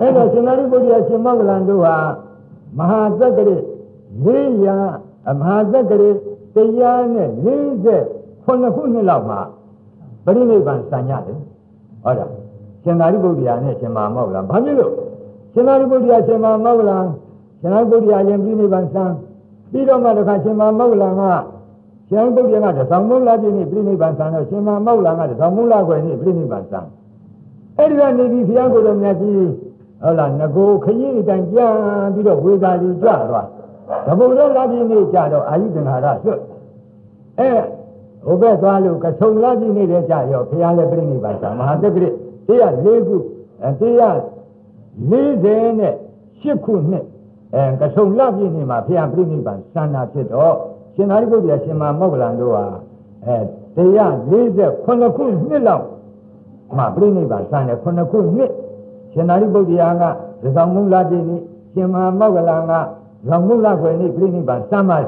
Eno Sinari Buddha Simaglandua, Mahazakari, Liya, Mahazakari, Tayane, Lize, Honakuni Lama, Bariban Sanyali. Ora, Sinari Buddha and Sima Mogla, Bamilu, Sinari Buddha Sima Mogla, Sinari Buddha and Biniban San, Pido Madaka Sima Mogla, Sian Buddha, the Samula Bini, Biniban San, Sima Mogla, the Samula, Biniban San. Everyone may be younger than Nagi. Ola Nago, Kayi, and Yan, Bido, Wizard, Java. The Buddha Labi Jado, Ayudan Harasu. Obesalu, Kasolabi Jayo, Piala Brini Basa, Mahadagri, Tia Legu, and Tia Lizene, Shikune, and Kasolabi Nima, Pia Brini Ban, Sana Chito, Sinaribu Yashima Moglandua, and Tia Lize, Konakun Nilo, Ma Brini Ban, Sana Konakun Nit. Sinari Budianga, the Zamula Dini, Sima Mogalanga, Zamula Gweni, Brini Ban Samal.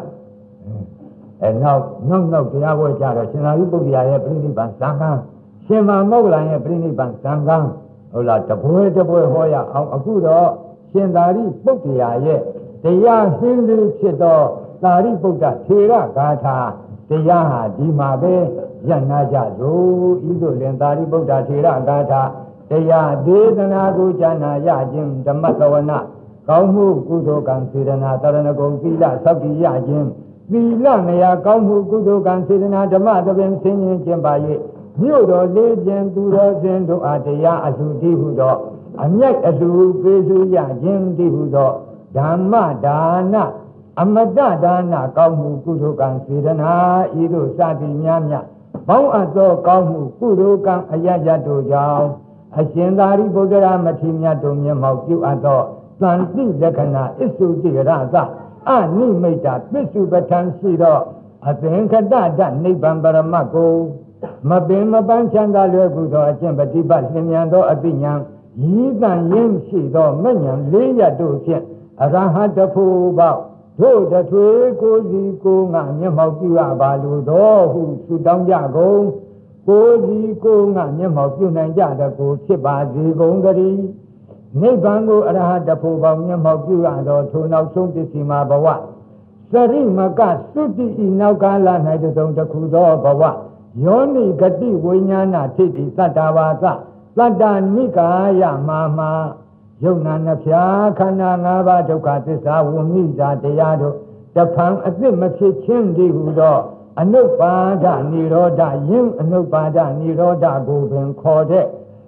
And now, no, Piavo Jara, Sinari Budia, Brini Ban Sanga, Sima Mogala, Brini Ban Sanga, Ola, the boy Hoya, Agudo, Sinari Budia, the Ya Hindu Chito, Sari Buddha, Tira Gata, the Yaha, Dimabe, Yanaja, Ido, Lendari Buddha, Tira Gata. Teya Dedana Gujana Yajim, the Matawana, Kaumu Kudokan Sidana, Taranago Villa, Sabi Yajim, Villanaya, Kaumu Kudokan Sidana, the Matavan singing Jimbaye, Nudo, Legend, Duro, Zendo, Ateya, Azu Dihudo, and yet Azu, Bezu Yajim Dihudo, Dhamma Dana, Amadana, Kaumu Kudokan Sidana, Ido Sabi Nyamya, Bau Azo, Kaumu Kudokan Ayajato Jao. Ashendari Bodara Matimia Domia Mautu Ado, Santi Lekana, Isu Diraza, Ani Meta, Bisu Batan Sido, Athenkada, Nibambara Mako, Mabima Banchanda Lebudo, Ajambatiba, Simiando, Abinyam, Yidan Yin Sido, Menyan, Leia Dukin, Arahata Puba, Do the Twe, Kozi, Mautu Abaludo, who Sudan Yago. Kozi ko nga nyama pyunan jada ko chiba zi gongari Nibango arahata po ba nyama pyuado tunaw sung tisima bawa Sari maka suti inaukala na itong takudo bawa Yoni gati winyana titi satawasa Sata nikaya mama Yona na pya kana nga ba dukha tisa wumisa tiyado Tapang atit makichin di hudo Anupada Niroda Yim Anupada Niroda Gobin Kode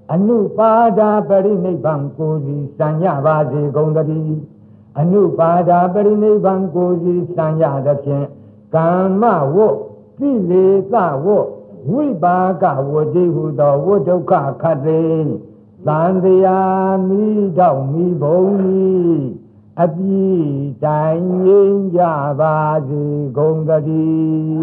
Anupada Barini Bankozi Sanya Vazi Gondari Anupada Barini Bankozi Sanya Dakin Kama Wo Pile Sa Wo Wibaga Wodi Hudo Wodoka Kade Sandia Mi Dao Mi Boni Abi Dain Yavazi Gongadi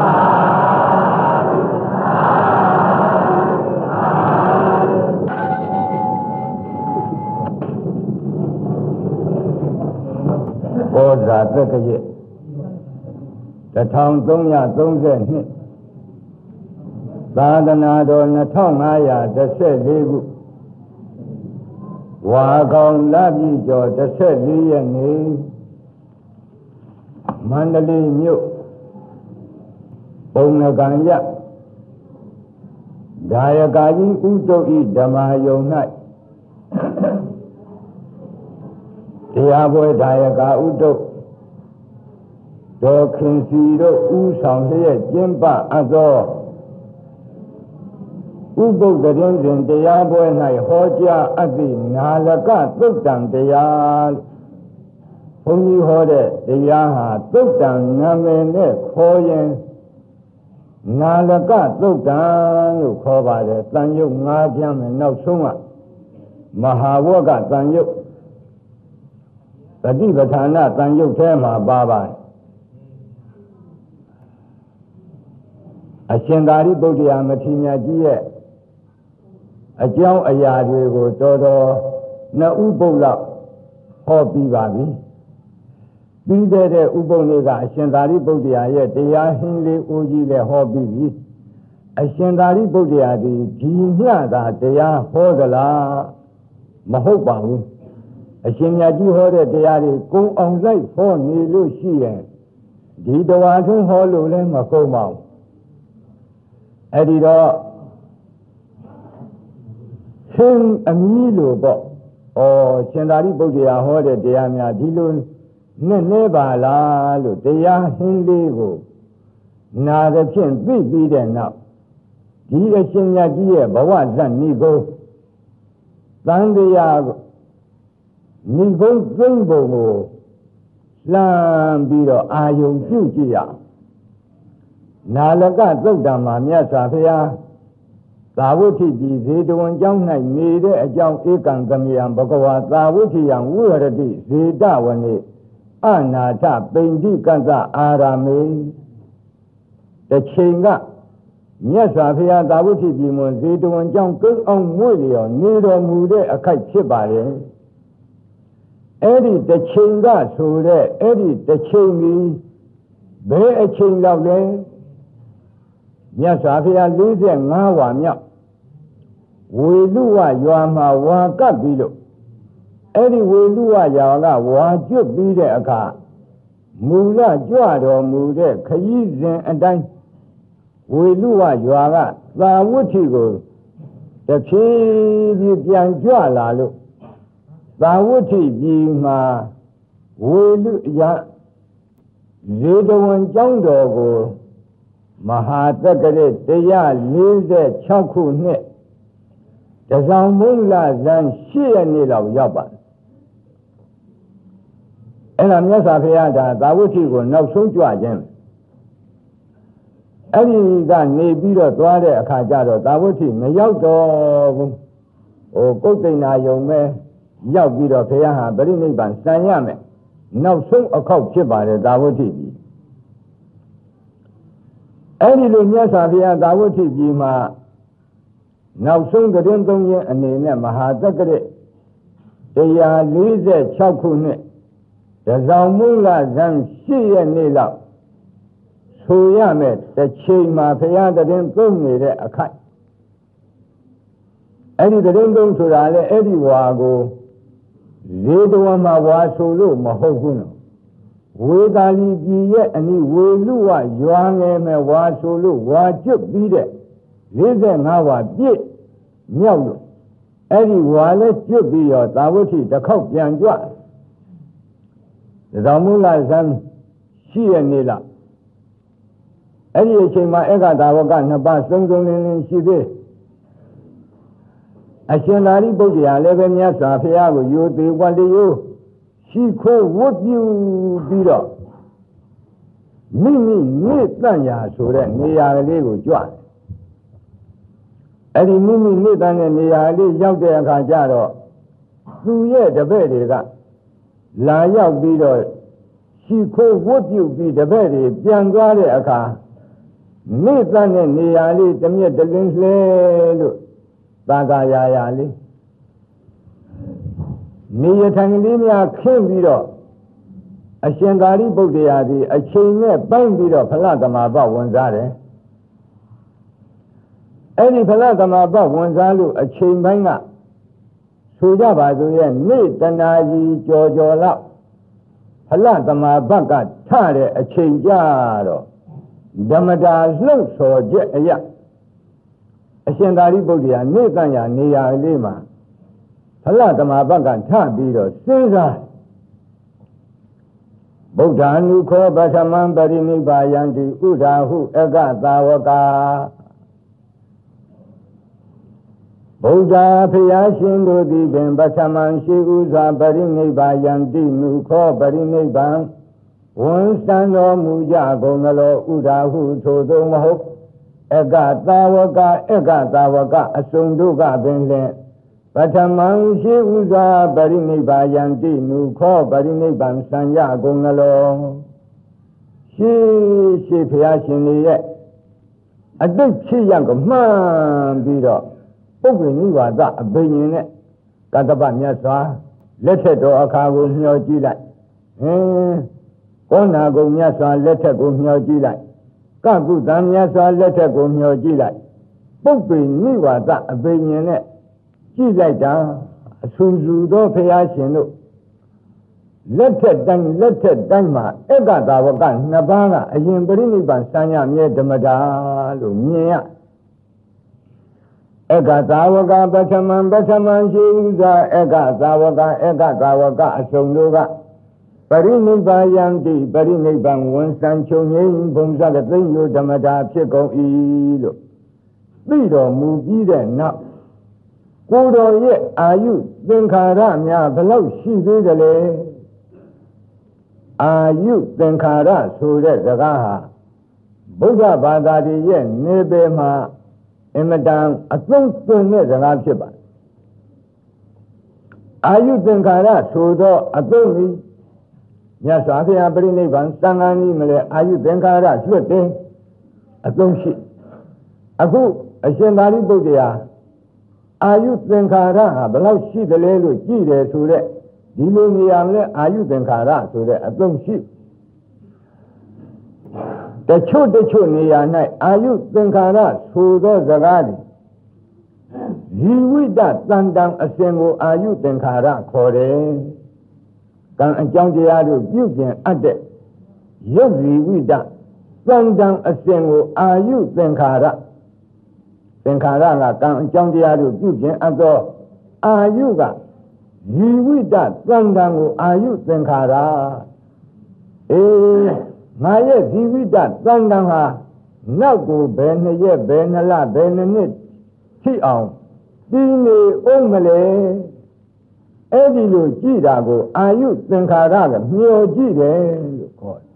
Oza Takaye The Town Zonya Zonze Sadanado Natongaya the said Ligu Wagong Labi Jo the said Liani Mandali Mu Onaganya Dayagaji Uto I Damayo Night Tiabo Dayaga Uto Dokin Sido Usang Jimba Azo Ugo the Indian Diabo and I Hoja Abi Nalaka Tuktan Dial Honi Hode Diaha Tuktan Namene Koyen Nalaka Tuktan Koba the Sanyu Najam and no Suma Mahawaga Sanyu Sadivatana Sanyu Tema Baba Ashendari Buddha Matina Jie A Jow Ayadi Todo Na Ubola Hobby Babi Be there Ubonega Ashendari Buddha yet they are Hinley Uji the Hobby Ashendari Buddha the Jinya that they are Hodala Mahobahu အရှင်မြတ်ကြီးဟောတဲ့တရားတွေကိုအောင်လိုက်ဟောနေလို့ရှိရင်ဒီတဝါထုံးဟောလို့လည်းမကုန်ပါဘူးအဲ့ဒီတော့ရှင်အမီးလို့ပေါ့ရှင်သာရိပုတ္တရာဟောတဲ့တရားများဒီလိုနဲ့ပါလားလို့တရားဟင်းလေးကိုနာသဖြင့်သိပြီးတဲ့နောက်ဒီအရှင်မြတ်ကြီးရဲ့ဘဝဇတ်ဏိကုံသံတရားဏိကုံသိမ့်ပုံကိုလှမ်းပြီးတော့အာယုံပြုကြည့်ရနာလကသုတ်တံမှာမြတ်စွာဘုရားသာဝတိပြည်ဇေတဝန်ကျောင်း၌နေတဲ့အကြောင်းဧကံကမယံဘဂဝါသာဝတိယံဝိရတိဇေတဝနေအနာထပိန္တိကသအာရမေတစ်ချိန်ကမြတ်စွာဘုရားသာဝတိပြည်မှာဇေတဝန်ကျောင်းကုန်းအောင်မွေ့လျော်နေတော်မူတဲ့အခိုက်ဖြစ်ပါလေအဲ့ဒီတစ်ချိန်ကဆိုတဲ့အဲ့ဒီတစ်ချိန်ကြီးဘယ်အချိန်လောက်လဲမြတ်စွာဘုရား45ဝါမြောက်ဝေလူဝရွာမှာဝါကပ်ပြီးလို့အဲ့ဒီဝေလူဝရွာကဝါကျွတ်ပြီးတဲ့အခါမူလကြွတော်မူတဲ့ခရီးစဉ်အတိုင်းဝေလူဝရွာကသာဝတိကိုတဖြည်းဖြည်းပြန်ကြွလာလို့သာဝတိပြည်မှာဝေလူရဇေတဝန်ကျောင်းတော်ကိုမဟာတက္ကရာ146ခုနှစ်တစောင်းမုလဇန်8ရက်နေ့လောက်ရောက်ပါတယ်အဲ့ဒါမြတ်စွာဘုရားဒါသာဝတိကိုနောက်ဆုံးကြွခြင်းအဲ့ဒီကနေပြီးတော့သွားတဲ့အခါကျတော့သာဝတိမရောက်တော့ဘူးကုဋ္ဌိဏယုံပဲရောက်ပြီးတော့ဘုရားဟာပရိနိဗ္ဗာန်စံရမယ်နောက်ဆုံးအခေါက်ဖြစ်ပါတယ်သာဝတိပြည်အဲ့ဒီလိုမြတ်စွာဘုရားသာဝတိပြည်မှာနောက်ဆုံးကရင်သုံးရင်အနေနဲ့မဟာတက္ကရာ146ခုနှစ်တစောင်းမူလဇန်8ရက်နေ့လောက်ဆိုရမယ်တစ်ချိန်မှာဘုရားတရင်သုံးနေတဲ့အခိုက်အဲ့ဒီတရင်သုံးဆိုတာလေအဲ့ဒီဝါကိုဇေတဝန်မှာဝါဆိုလို့မဟုတ်ဘူးနော်ဝေသာလီပြည်ရဲ့အနိဝေလူဝရွာငယ်မဲ့ဝါဆိုလို့ဝါကျွတ်ပြီးတဲ့45ဝါပြည့်မြောက်လို့အဲ့ဒီဝါလည်းကျွတ်ပြီးတော့သာဝတိတစ်ခေါက်ပြန်ကြွသောမူလဇန်ရှိရနေလားအဲ့ဒီအချိန်မှာဧကသာဝက2ပါးစုံစုံလင်းလင်းရှိသေးအရှင်သာရိပုတ္တရာလည်းပဲမြတ်စွာဘုရားကိုယိုသေးဝတ္တယောရှိခိုးဝတ်ပြုပြီးတော့မိမိနေတန့်ရာဆိုတဲ့နေရာကလေးကိုကြွတယ်အဲ့ဒီမိမိနေတန့်တဲ့နေရာလေးရောက်တဲ့အခါကျတော့သူရဲ့တပည့်တွေကလာရောက်ပြီးတော့ရှိခိုးဝတ်ပြုပြီးတပည့်တွေပြန်သွားတဲ့အခါနေတန့်တဲ့နေရာလေးတစ်မြက်တစ်လင်းလှဲလို့သာသာရာလေးနေရထိုင်လေးများခင်းပြီးတော့အရှင်သာရိပုတ္တရာသည်အချိန်နဲ့ပိုင်းပြီးတော့ဖလသမဘဝင်စားတယ်အဲ့ဒီဖလသမဘဝင်စားလို့အချိန်ပိုင်းကဆိုကြပါစို့ရဲ့နေ့တနာကြီးကြော်လောက်ဖလသမဘကထတဲ့အချိန်ကြတော့ဓမ္မတာလှုပ်ဆော်ချက်အရာအရှင်သာရိပုတ္တရာနေတန်ရာနေရာလေးမှာဖလသမဘကထပြီးတော့စဉ်းစားဗုဒ္ဓ ानु ခောပထမံပရိနိဗ္ဗာယံတိဥဒာဟုအကသာဝကဗုဒ္ဓဖျားရှင်တို့သည်ပင်ပထမံရှိဥစွာပရိနိဗ္ဗာယံတိနုခောပရိနိဗ္ဗာန်ဝန်စံတော်မူကြကုန်လောဥဒာဟုထိုသို့မဟုတ်အကသာဝကအစုံတို့ကပင်လင်ပထမံရှိဥစွာပရိနိဗ္ဗာယံတိနုခောပရိနိဗ္ဗာန်စံရကုန်လောရှိဖျားရှင်ရဲ့အတိတ်ဖြစ်ရကမှန်ပြီးတော့ပုဂ္ဂိုလ်နိဝါဒအဘိညာဉ်နဲ့ကတ္တပမြတ်စွာလက်ထက်တော်အခါကိုမျှော်ကြည့်လိုက်ကောနာကုမြတ်စွာလက်ထက်ကိုမျှော်ကြည့်လိုက်ကကုသံမြတ်စွာလက်ထက်ကိုမျှော်ကြည့်လိုက်ပုဂ္ဂိုလ်နိဝါဒအဘိညာဉ်နဲ့ကြည့်လိုက်တာအဆူဆူသောဘုရားရှင်တို့လက်ထက်တိုင်းမှာဧကသာဝကနှစ်ပါးကအရင်ပြိဋိဘံစံရမြဲဓမ္မတာလို့မြင်ရဧကသာဝကပထမံရှိဥစွာဧကသာဝကအစုံတို့ကပရိနိဗ္ဗာယံတိပရိနိဗ္ဗာန်ဝန်စံချုပ်ငြိမ်းဘုံစကသိဉ္ဇဓမ္မတာဖြစ်ကုန်၏လို့သိတော်မူပြီးတဲ့နောက်ကိုယ်တော်ရဲ့အာယုသင်္ခါရများဘယ်လောက်ရှိသေးတယ်လဲအာယုသင်္ခါရဆိုတဲ့စကားဟာဗုဒ္ဓဘာသာရဲ့နေပယ်မှာအင်မတန်အသုံးသွင်းတဲ့စကားဖြစ်ပါတယ်အာယုသင်္ခါရဆိုတော့အသုံးကြီးမြတ်စွာဘုရားပြိဋိဘံသံဃာနည်းမလဲအာယုသင်္ခါရကျွတ်တယ်အသုံးရှိအခုအရှင်သာရိပုတ္တရာအာယုသင်္ခါရဟာဘယ်လောက်ရှိတယ်လဲလို့ကြည့်တယ်ဆိုတဲ့ဒီလိုနေရာမလဲအာယုသင်္ခါရဆိုတဲ့အသုံးရှိတချို့နေရာ၌အာယုသင်္ခါရဆိုသောစကားသည်ဇီဝိတတန်တံအစဉ်ကိုအာယုသင်္ခါရခေါ်တယ်ကံအကြောင်းတရားတို့ပြုကျင်အပ်တဲ့ရုပ်ဇီဝိတတန်တံအစဉ်ကိုအာယုသင်္ခါရသင်္ခါရကကံအကြောင်းတရားတို့ပြုကျင်အပ်သောအာယုကဇီဝိတသံဃံကိုအာယုသင်္ခါရငါရဲ့ဇီဝိတသံဃံဟာနောက်ကိုဘယ်နှစ်ရက်ဘယ်နှစ်လဘယ်နှစ်ထိအောင်တည်နေအောင်မလဲအဲ့ဒီလိုကြည့်တာကိုအာယုသင်္ခါရကမျှော်ကြည့်တယ်လို့ခေါ်တယ်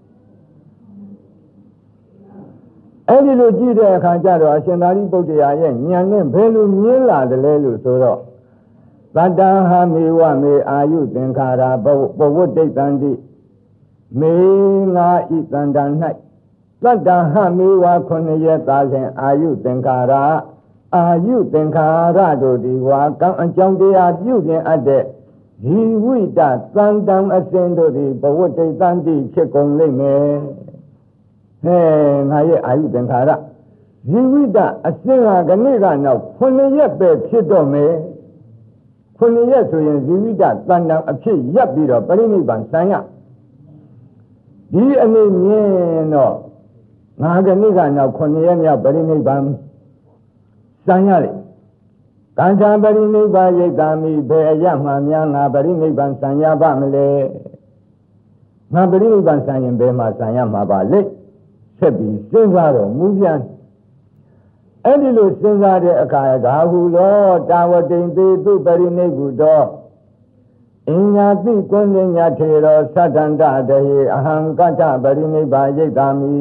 အဲ့ဒီလိုကြည့်တဲ့အခါကျတော့အရှင်သာရိပုတ္တရာရဲ့ဉာဏ်နဲ့ဘယ်လိုမြင်လာတယ်လဲလို့ဆိုတော့သတ္တဟမေဝမေအာယုသင်္ခါရဘဝတ္တိတံတိမေငါဤတန္တ၌သတ္တဟမေဝ9ရက်သာလျှင်အာယုသင်္ခါရအာယုသင်္ခါရတို့ဒီဝါကံအကြောင်းတရားပြုခြင်းအပ်တဲ့ဇီဝိတသံတံအစဉ်တို့သည်ဘဝတ္တိတံတိဖြစ်ကုန်လိမ့်မယ်ငါရဲ့အာယုသင်္ခါရဇီဝိတအစဉ်ဟာကနေ့ကနောက်9ရက်ပဲဖြစ်တော့မယ်9ရက်ဆိုရင်ဇီဝိတတန်တံအဖြစ်ရပ်ပြီးတော့ပရိနိဗ္ဗာန်ဆံရဒီအနေမြင်တော့ငါကနေ့ကနောက်9ရက်မြောက်ပရိနိဗ္ဗာန်ဆံရလေကံသာပရိနိဗ္ဗာန်ရိတ်တာမိဘယ်အရမှများငါပရိနိဗ္ဗာန်ဆံရပါမလဲငါပရိနိဗ္ဗာန်ဆံရင်ဘယ်မှာဆံရမှာပါလဲဆက်ပြီးစဉ်းစားတော့မူပြန်အဲ့ဒီလိုစဉ်းစားတဲ့အခါဂါဟုလောတာဝတိန်သေသူပရိနိဗ္ဗုတောအင်ညာတိကွဉ္ညာထေရောသတ္တန္တတဟိအဟံကတ္တပရိနိဗ္ဗာယိတ်တာမိ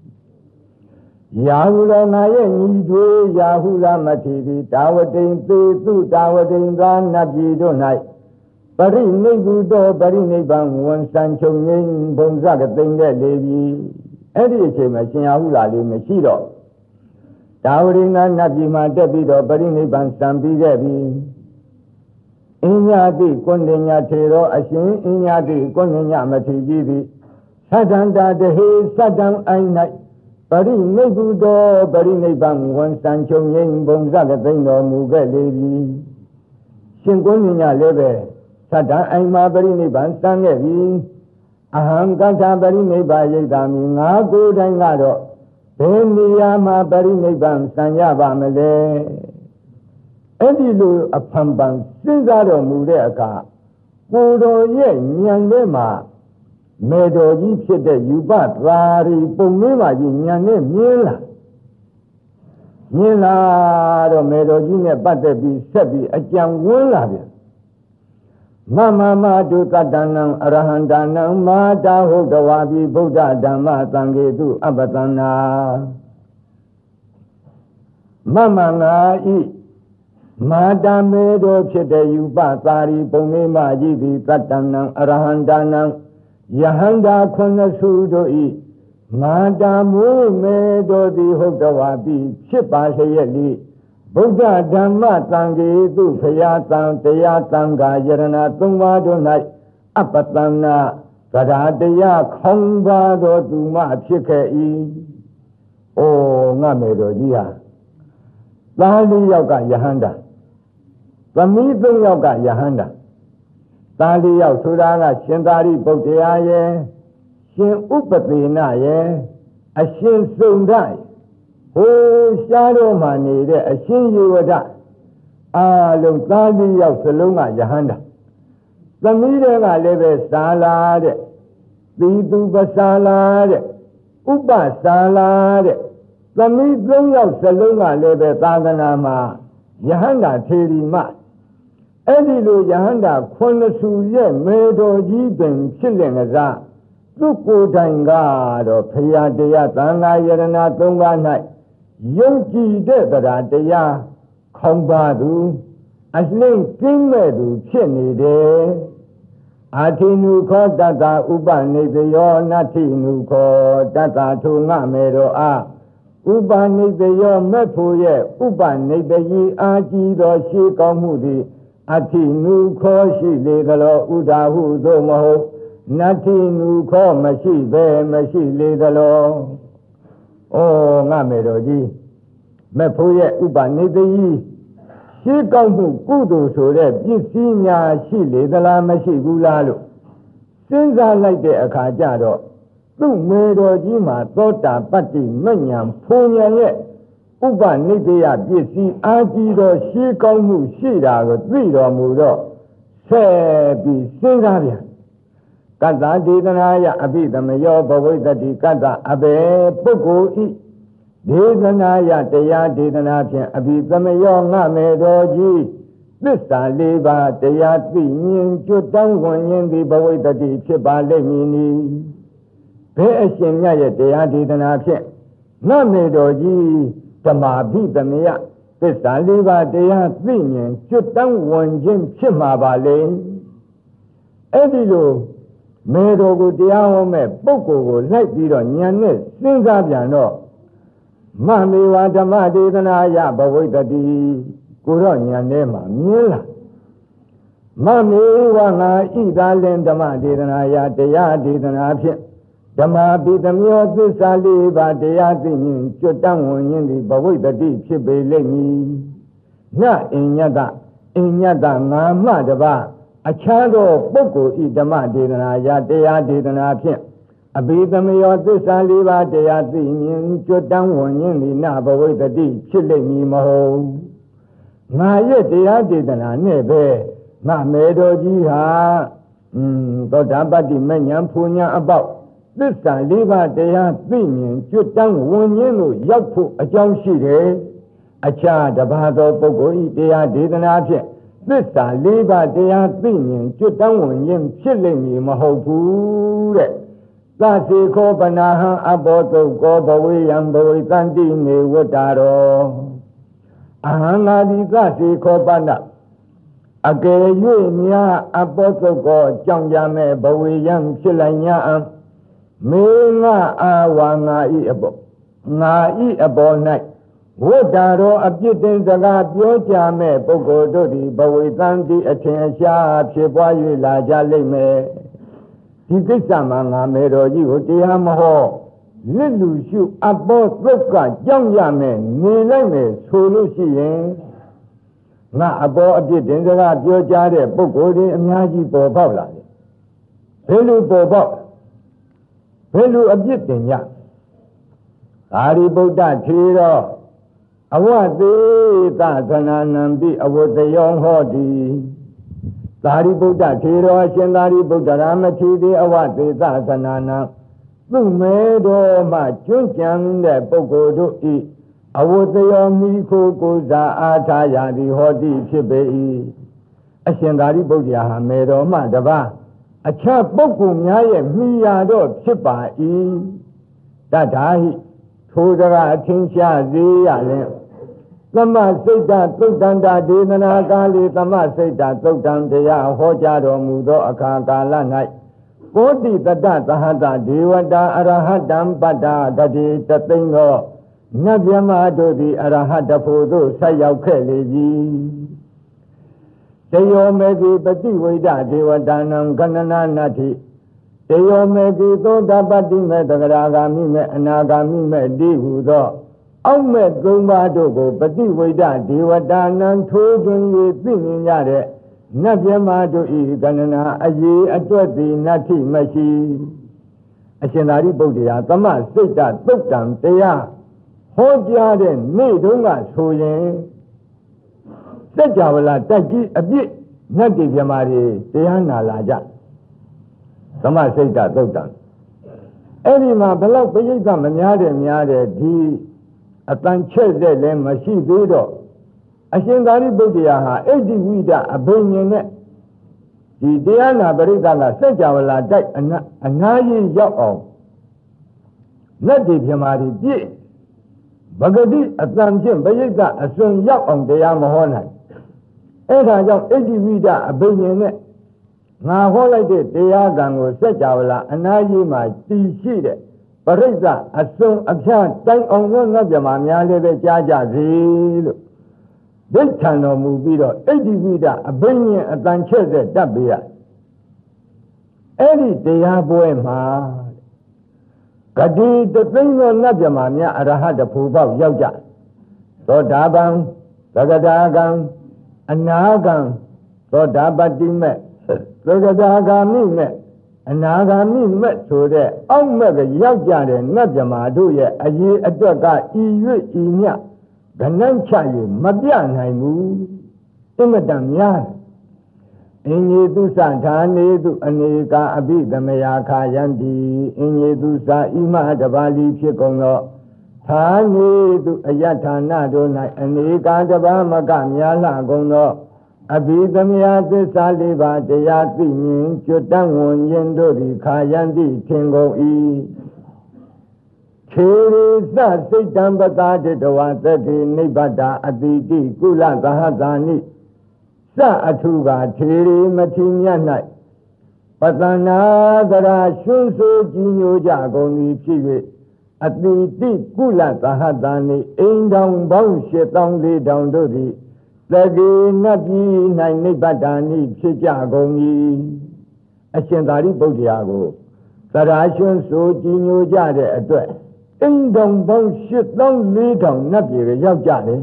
ယာဟုလောငါရဲ့ညီတွေယာဟုလာမထေတိတာဝတိန်သေသူတာဝတိန်သာနတ်ပြည်တို့၌ပရိနိဗ္ဗုတောပရိနိဗ္ဗာန်ဝန်စံချုပ်ငြိမ်းဘုံစကသိမ့်တဲ့လေပြီအဲ့ဒီအချိန်မှာရှင်ယာဟုလာလေးမရှိတော့တာဝရိဏနတ်ပြည်မှာတက်ပြီးတော့ပရိနိဗ္ဗာန်စံပြီးခဲ့ပြီအင်ညာတိကွန္ဒညာထေရောအရှင်အင်ညာတိကွန္ဒညာမထေကြီးသည်သတ္တန္တာတဟိသတ္တံအိုင်၌ပရိနိဗ္ဗုတောပရိနိဗ္ဗာန်ဝန်စံချုပ်ငြိမ်းဘုံစကသိမ့်တော်မူခဲ့လေပြီရှင်ကွန္ဒညာလည်းပဲသတ္တံအိုင်မှာပရိနိဗ္ဗာန်စံခဲ့ပြီအဟံကတ္ထပရိနိဗ္ဗာယိတ်တာမိငါကိုယ်တိုင်ကတော့ဘယ်နေရာမှာပရိနိဗ္ဗာန်စံရပါမလဲအဲ့ဒီလိုအဖန်ပန်စဉ်းစားတော်မူတဲ့အခါကိုယ်တော်ရဲ့ဉာဏ်ထဲမှာမေတော်ကြီးဖြစ်တဲ့ယူပသာရီပုံလေးပါကြီးဉာဏ်နဲ့မြင်လာတော့မေတော်ကြီးနဲ့ပတ်သက်ပြီးဆက်ပြီးအကြံဝန်းလာပြန်မမဒုတတနံအရဟန္တနံမာတာဟုတ်တဝါပိဗုဒ္ဓဓမ္မသံဃေတုအပတနာမငါဤမာတာမေတော်ဖြစ်တဲ့ယူပသာရီပုံလေးပါကြီးသည်တတနံအရဟန္တနံယဟန္တာ9စုတို့ဤမာတာမူမေတော်သည်ဟုတ်တဝါပိဖြစ်ပါလျက်လိဗုဒ္ဓဓမ္မသံဃေတုဖရာသံတရားသံဃာယရဏ3ပါးတို့၌အပတနာသဒ္ဓတရားခေါင်းပါတော်သူမဖြစ်ခဲ့၏အိုငါမေတော်ကြီးဟာသားလေးယောက်ကယဟန္တာသမီး3ယောက်ကယဟန္တာသားလေးယောက်ဆိုတာကရှင်သာရိပုတ္တရာရဲ့ရှင်ဥပသေနရဲ့အရှင်စုံဒရဲ့ဟိုရှားတော်မှာနေတဲ့အရှင်ယေဝဒအားလုံးသားလေးယောက်စလုံးကယဟန္တာသမီးတွေကလည်းပဲသာလာတဲ့သီသူပစာလာတဲ့ဥပစာလာတဲ့သမီး၃ယောက်စလုံးကလည်းပဲသာသနာမှာယဟန္တာထေရီမအဲ့ဒီလိုယဟန္တာ9စုရဲ့မေတော်ကြီးပင်ဖြစ်လင်ကစားသူကိုယ်တိုင်ကတော့ဖရာတရားသံဃာယရဏ၃ပါး၌ယုံကြည်တဲ့တရားခေါင်းပါသူအလင်းကင်းမဲ့သူဖြစ်နေတယ်အာတိနုခောတတ္တဥပနိတယောနတ္ထိနုခောတတ္တထုငမေတော်အားဥပနိတယောမဲ့ဖို့ရဲ့ဥပနိတယီအာကြည်သောရှိကောင်းမှုသည်အတ္ထိနုခောရှိလေသလောဥဒါဟုသို့မဟုတ်နတ္ထိနုခောမရှိပဲမရှိလေသလောဩငါမေတော်ကြီးမဲ့ဖို့ရဲ့ဥပနိတယီရှိကောင်းမှုကုသိုလ်ဆိုတဲ့ပစ္စည်းများရှိလေသလားမရှိဘူးလားလို့စဉ်းစားလိုက်တဲ့အခါကျတော့သူ့မေတော်ကြီးမှာသောတာပတ္တိမဉ္ဇဉ်ဖုန်ဉဏ်ရဲ့ဥပနိတယပစ္စည်းအာကြီးသောရှိကောင်းမှုရှိတာကိုသိတော်မူတော့ဆက်ပြီးစဉ်းစားပြန်ကတ္တဒေသနာယအဘိသမယောဘဝိတ္တိကတ္တအဘေပုဂ္ဂိုလ်ဤဒေသနာယတရားဒေသနာဖြင့်အဘိသမယောငမေတော်ကြီးသစ္စာ၄ပါးတရားသိမြင်ကျွတ်တောင်းဝင်ရင်ဒီဘဝိတ္တိဖြစ်ပါလိမ့်မည်နီဘယ်အရှင်မြတ်ရဲ့တရားဒေသနာဖြင့်ငမေတော်ကြီးဓမ္မာဘိသမယသစ္စာ၄ပါးတရားသိမြင်ကျွတ်တောင်းဝင်ခြင်းဖြစ်မှာပါလေအဲ့ဒီလိုမေတော်ကိုတရားဟောမဲ့ပုဂ္ဂိုလ်ကိုလိုက်ပြီးတော့ဉာဏ်နဲ့စဉ်းစားပြန်တော့မမေဝဓမ္မဒေသနာယဘဝိတ္တိကိုတော့ဉာဏ်ထဲမှာမြင်လာမမေဝငါဣသာလင်ဓမ္မဒေသနာယတရားဒေသနာဖြင့်ဓမ္မပိသမျောသစ္စာ၄ပါးတရားသိမြင်ကျွတ်တန်းဝင်ရင်ဒီဘဝိတ္တိဖြစ်ပေလိမ့်မည်နအညတငါမှတပါအခြားသောပုဂ္ဂိုလ်ဤဓမ္မဒေသနာယတရားဒေသနာဖြင့်အဘိသမယောသစ္စာ၄ပါးတရားသိမြင်ကျွတ်တန်းဝင်ရင်ဒီနဘဝိတ္တိဖြစ်လိမ့်မည်မဟုတ်ငါရဲ့တရားဒေသနာနဲ့ပဲငါမေတော်ကြီးဟာသောတာပတ္တိမဉ္ဇဉ်ဖူညာအပေါက်သစ္စာ၄ပါးတရားသိမြင်ကျွတ်တန်းဝင်ရင်လို့ရောက်ဖို့အကြောင်းရှိတယ်အခြားတပါးသောပုဂ္ဂိုလ်ဤတရားဒေသနာဖြင့်သစ္စာ၄ပါးတရားသိမြင်ကျွတ်တန်းဝင်ရင်ဖြစ်လိမ့်မည်မဟုတ်ဘူးတဲ့သစေခောပနာဟံအဘောတုကောဘဝေယံဘဝိတန္တိနေဝတ္တာရောအဟံငါဒီသစေခောပနာအကယ်၍များအဘောတုကောကြောင့်ရမဲ့ဘဝေယံဖြစ်လိုက်냐အံမေငါအာဝါငါဤအဘော၌ဝတ္တာရောအပြစ်တင်စကားပြောကြမဲ့ပုဂ္ဂိုလ်တို့သည်ဘဝေတန္တိအထင်အရှားဖြစ်ပွား၍လာကြလိမ့်မယ်ဒီကိစ္စမှာငါမေတော်ကြီးကိုတရားမဟောလစ်လူရှုအဘောသုတ်ကကြောင့်ရမယ်နေလိုက်မယ်ဆိုလို့ရှိရင်ငါအဘောအပြစ်တင်စကားပြောကြတဲ့ပုဂ္ဂိုလ်တွေအများကြီးပေါ်ပေါက်လာတယ်ဘယ်လိုပေါ်ပေါက်ဘယ်လိုအပြစ်တင်ကြသာရိပုတ္တထေရောအဝသေသသနာနံပိအဝတယောဟောတိသာရိပုတ္တထေရောအရှင်သာရိပုတ္တရာမထေရအဝသေသသနာနံသူမဲတော်မှကျွန့်ကြံတဲ့ပုဂ္ဂိုလ်တို့ဤအဝတယောမိခိုကိုယ်စားအားထားရသည်ဟောတိဖြစ်ပေ၏အရှင်သာရိပုတ္တရာဟာမဲတော်မှတပါးအခြားပုဂ္ဂိုလ်များရဲ့မိယာတော့ဖြစ်ပါ၏တထာဟိထိုတကားအထင်ရှားစေရလင်သမစိတ်တသုတ်တန္တာဒေသနာကာလေသမစိတ်တသုတ်တံတရားဟောကြားတော်မူသောအခါကာလ၌ကောတိတတသဟတဒေဝတာအရဟတံပတ္တာတတိတသိန်းသောနတ်မြမတို့သည်အရဟတဖို့သို့ဆက်ရောက်ခဲ့လေပြီတယောမေကိပတိဝိဒဒေဝတာနံကဏနာနတ္ထိတယောမေကိသောတာပတ္တိမေတဂရာဂာမိမေအနာဂာမိမေတိဟုသောအောက်မဲ့သုံးပါးတို့ကိုပฏิဝိဒဒေဝတာနံထိုးတွင်၍သိမြင်ကြတဲ့နတ်ပြမတို့ဤကန္နနာအေအတွက်သည်နတ္ထိမရှိအရှင်သာရိပုတ္တရာသမစိတ်တသုတ်တံတရားဟောကြားတဲ့နေ့တုန်းကဆိုရင်စัจ java လာတိုက်ကြီးအပြည့်နတ်တိပြမတွေတရားနာလာကြသမစိတ်တသုတ်တံအဲ့ဒီမှာဘလောက်ပရိသတ်မများတဲ့ဒီအတန်ချက်တဲ့လည်းမရှိသေးတော့အရှင်သာရိပုတ္တရာဟာဣတိဝိဒအဘိညာဉ်နဲ့ဒီတရားနာပရိသတ်ကစัจ java လာတိုက်အနာကြီးရောက်အောင်နတ်တိပြမာတွေပြည့်ဘဂတိအတန်ဖြင့်ပရိသတ်အစွန်ရောက်အောင်တရားမဟောနိုင်အဲ့ဒါကြောင့်ဣတိဝိဒအဘိညာဉ်နဲ့ငါဟောလိုက်တဲ့တရားကံကိုစัจ java လာအနာကြီးမှာတည်ရှိတဲ့ပရိသတ်အစွန်အဖြာတိုင်အောင်လို့နတ်ပြမာများလည်းပဲကြားကြစေလို့ဒိဋ္ဌံတော်မူပြီးတော့ဣတိဝိဒအဘိညာဉ်အတန်ချက်တဲ့တပ်ပေးရအဲ့ဒီတရားပွဲမှာဂတိတသိန်းသောနတ်ပြမာများအရဟတဖို့ပေါက်ရောက်ကြသောတာပန်သဂတာကံအနာကံသောတာပတ္တိမေသဂတာဂာမိမေအနာဂာမိမေဆိုတဲ့အောက်မဲ့ကရောက်ကြတဲ့နတ်ပြမာတို့ရဲ့အရေးအတွက်ကဤ၍ဤမြကနန်းချ၍မပြနိုင်ဘူးအမတန်များအင်ကြီးသူသဌာနေသူအနေကအဘိသမယခာယံတိအင်ကြီးသူသာဣမတပါဠိဖြစ်ကုန်သောဌာနေသူအယဌာနတို့၌အနေကတပါမကများလှကုန်သောအဘိသမယသစ္စာလေးပါးတရားသိမြင်ကျွတ်တန်းဝင်ခြင်းတို့သည်ခာယံတိထင်ကုန်၏ခေရိသစိတ်တံပတာတတဝသတိနိဗ္ဗတာအတိတိကုလသဟတာနိစအထုကထေရီမတိမြတ်၌ပတနာသရာရွှန်းဆိုးကြီးညိုကြကုန်သည်ဖြစ်၍အတိတိကုလသဟတာနိအိမ်တောင်ပေါင်း7400တို့သည်သကေနတ်ပြည်၌နိဗ္ဗတာနိဖြစ်ကြကုန်၏အရှင်သာရိပုတ္တရာကိုသရာရွှန်းဆိုးကြီးညိုကြတဲ့အတွက်အိမ်တောင်ပေါင်း7400နတ်ပြည်ကရောက်ကြတယ်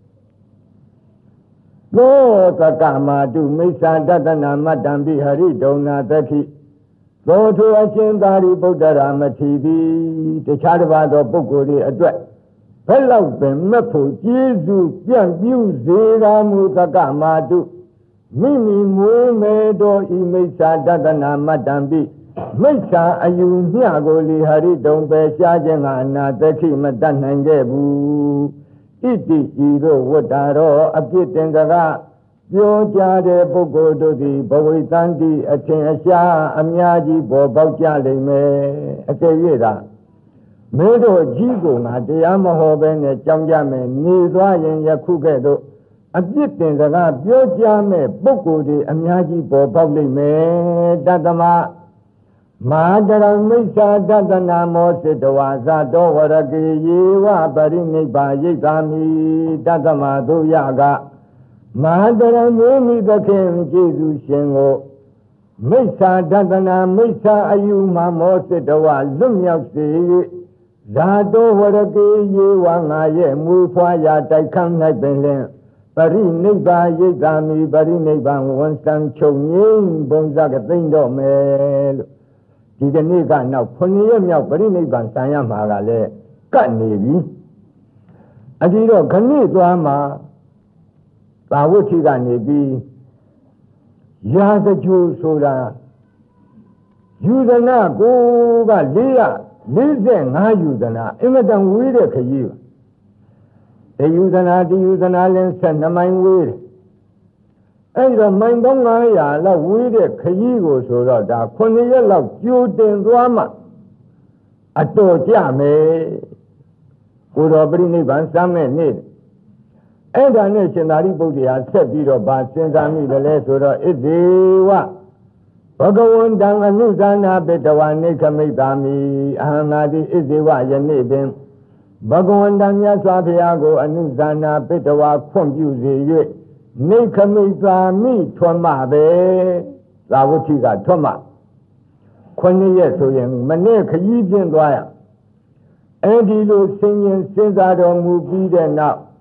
သောတကမာတုမိစ္ဆာတတနာမတ္တံပိဟရိဒုံနာတတိသောထိုအရှင်သာရိပုတ္တရာမထေရသည်တခြားတစ်ပါးသောပုဂ္ဂိုလ်တွေအတွက်ဘယ်လောက်ပင်မဲ့ဖို့ကျေးဇူးပြန့်ပြုစေကားမူတကမာတုမိမိမွေးမယ်တော်ဤမိစ္ဆာတတနာမတ္တံပိမိစ္ဆာအယူမျှကိုလေဟရိတုံပယ်ရှားခြင်းကအနာတခိမတတ်နိုင်ခဲ့ဘူးဣတိဤတို့ဝတ္တာရောအပြစ်တင်စကားပြောကြတဲ့ပုဂ္ဂိုလ်တို့သည်ဘဝိတန္တိအထင်အရှားအများကြီးပေါ်ပေါက်ကြလိမ့်မယ်အကယ်၍သာမင်းတို့ကြီးကိုငါတရားမဟောဘဲနဲ့ကြောင်းကြမယ်နေသွားရင်ယခုကဲ့သို့အပြစ်တင်စကားပြောကြမဲ့ပုဂ္ဂိုလ်တွေအများကြီးပေါ်ပေါက်လိမ့်မယ်တတ္တမမာတရမိစ္ဆာတတနာမောစိတဝါဇတောဝရကေယေဝပရိနိဗ္ဗာယိကာမိတတ္တမသုယကမာတရမျိုးမိသခင်ကျေးဇူးရှင်ကိုမိစ္ဆာတတနာမိစ္ဆာအယူမမောစိတဝါလွတ်မြောက်စေ၍ဇာတောဝရကေယေဝငါရဲ့မူဖွာရာတိုက်ခန်း၌ပင်လင်ပရိနိဗ္ဗာယိကာမိပရိနိဗ္ဗာန်ဝန်စံချုပ်ငိမ့်ဘုံစကသိမ့်တော့မယ်လို့ဒီကနေ့ကနောက်9ရက်မြောက်ပရိနိဗ္ဗာန်ဆံရမှာကလည်းကတ်နေပြီအဒီတော့ခဏသွားမှာသာဝတိကနေပြီးရာဇကြိုဆိုတာယူဇနာကိုက445ယူဇနာအင်မတန်ဝေးတဲ့ခရီးပါဒီယူဇနာလင်း12မိုင်ဝေးတယ်အဲ့ဒီတော့မိုင်ပေါင်း900လောက်ဝေးတဲ့ခရီးကိုဆိုတော့ဒါ9ရက်လောက်ကြိုတင်သွားမှအတော်ကြမယ်ကိုတော်ပြိနိဗ္ဗာန်စမ်းမဲ့နေ့အဲ့ဒါနဲ့ရှင်သာရိပုတ္တရာဆက်ပြီးတော့ဗာစဉ်းစားမိတယ်လဲဆိုတော့ဣတိဝဘဂဝန္တံအနုဇာနာပိတဝါနိခမိတ်တာမိအဟံနာတိဣတိဝယနေ့ပင်ဘဂဝန္တံမြတ်စွာဘုရားကိုအနုဇာနာပိတဝါခွင့်ပြုစေ၍နိခမိတ်သာမိထွတ်မှပဲသာဝတိကထွတ်မှ9ရက်ဆိုရင်မနေ့ခရီးပြင်းသွားရအဲ့ဒီလိုဆင်ញင်စဉ်းစားတော်မူပြီးတဲ့နောက်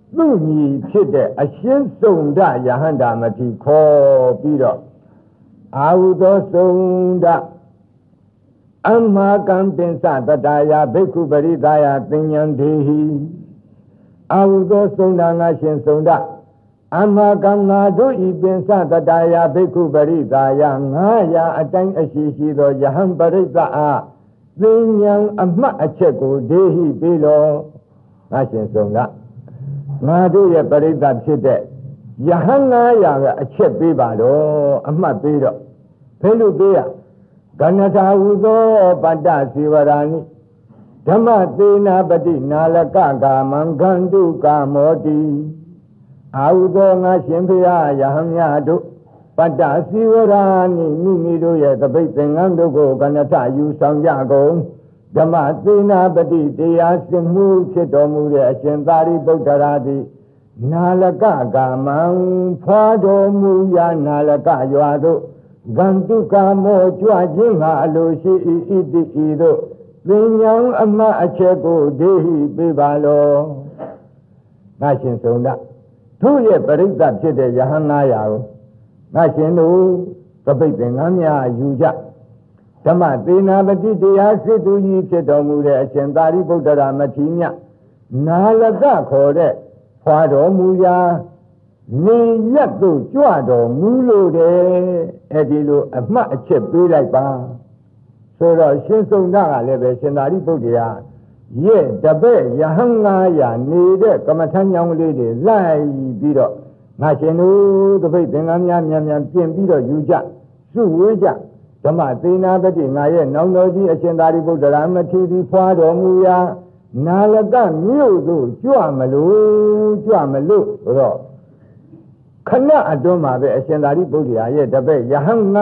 သူ့ညီဖြစ်တဲ့အရှင်းစုံဒယဟန္တာမတိခေါ်ပြီးတော့အာဟုသောစုံဒအမဟာကံပင်စတတယာဘိက္ခုပရိဒါယသင်္ညံဒေဟိအာဟုသောစုံဒငါရှင်စုံဒအမဟာကံငါတို့ဤပင်စတတယာဘိက္ခုပရိဒါယ900အတိုင်းအရှိရှိသောယဟန်ပရိသအားသင်္ညံအမှတ်အချက်ကိုဒေဟိပြီးလောငါရှင်စုံဒငါတို့ရဲ့ပရိသတ်ဖြစ်တဲ့ယဟန်900ကအချက်ပေးပါတော့အမှတ်ပေးတော့ဘယ်လိုပေးရကဏ္ဍထာဟုသောပတ္တစီဝရာနိဓမ္မသေနာပတိနာလကကာမံဂန္တုကာမောတိအာဟုသောငါရှင်ဖျားယဟန်များတို့ပတ္တစီဝရာနိမိမိတို့ရဲ့သပိတ်သင်္ကန်းတို့ကိုကဏ္ဍထာယူဆောင်ကြကုန်ဓမ္မသေနာပတိတရားစင်မှုဖြစ်တော်မူတဲ့အရှင်သာရိပုတ္တရာသည်နာလကကာမံဖွာတော်မူရာနာလကရွာတို့ဂန္တုကာမောကြွခြင်းငါအလိုရှိဤတိဤတို့သင်္ညံအမအချက်ကိုဒေဟိပေးပါလောငါရှင်စုံဒသူ့ရဲ့ပရိသတ်ဖြစ်တဲ့ယဟန်900ကိုငါရှင်တို့သပိတ်သင်္ကန်းများယူကြဓမ္မသေနာပတိတရားစိတ်သူကြီးဖြစ်တော်မူတဲ့အရှင်သာရိပုတ္တရာမထေရမြတ်နာလကခေါ်တဲ့ဖွာတော်မူရာနေရက်သို့ကြွတော်မူလို့တယ်အဲ့ဒီလိုအမှတ်အချက်ပေးလိုက်ပါဆိုတော့ရှင်စုံဒကလည်းပဲရှင်သာရိပုတ္တရာရဲ့တပည့်ယဟန်900နေတဲ့ကမ္မထမ်းကြောင်းလေးတွေလိုက်ပြီးတော့ငါရှင်တို့သပိတ်သင်္ကန်းများမြန်မြန်ပြင်ပြီးတော့ယူကြစုဝေးကြဓမ္မသေနာပတိငါရဲ့နောင်တော်ကြီးအရှင်သာရိပုတ္တရာမထေရဖွာတော်မူရာနာလကမြို့သို့ကြွမလို့ဆိုတော့ခဏအတွင်းမှာပဲအရှင်သာရိပုတ္တရာရဲ့တပည့်ယဟန်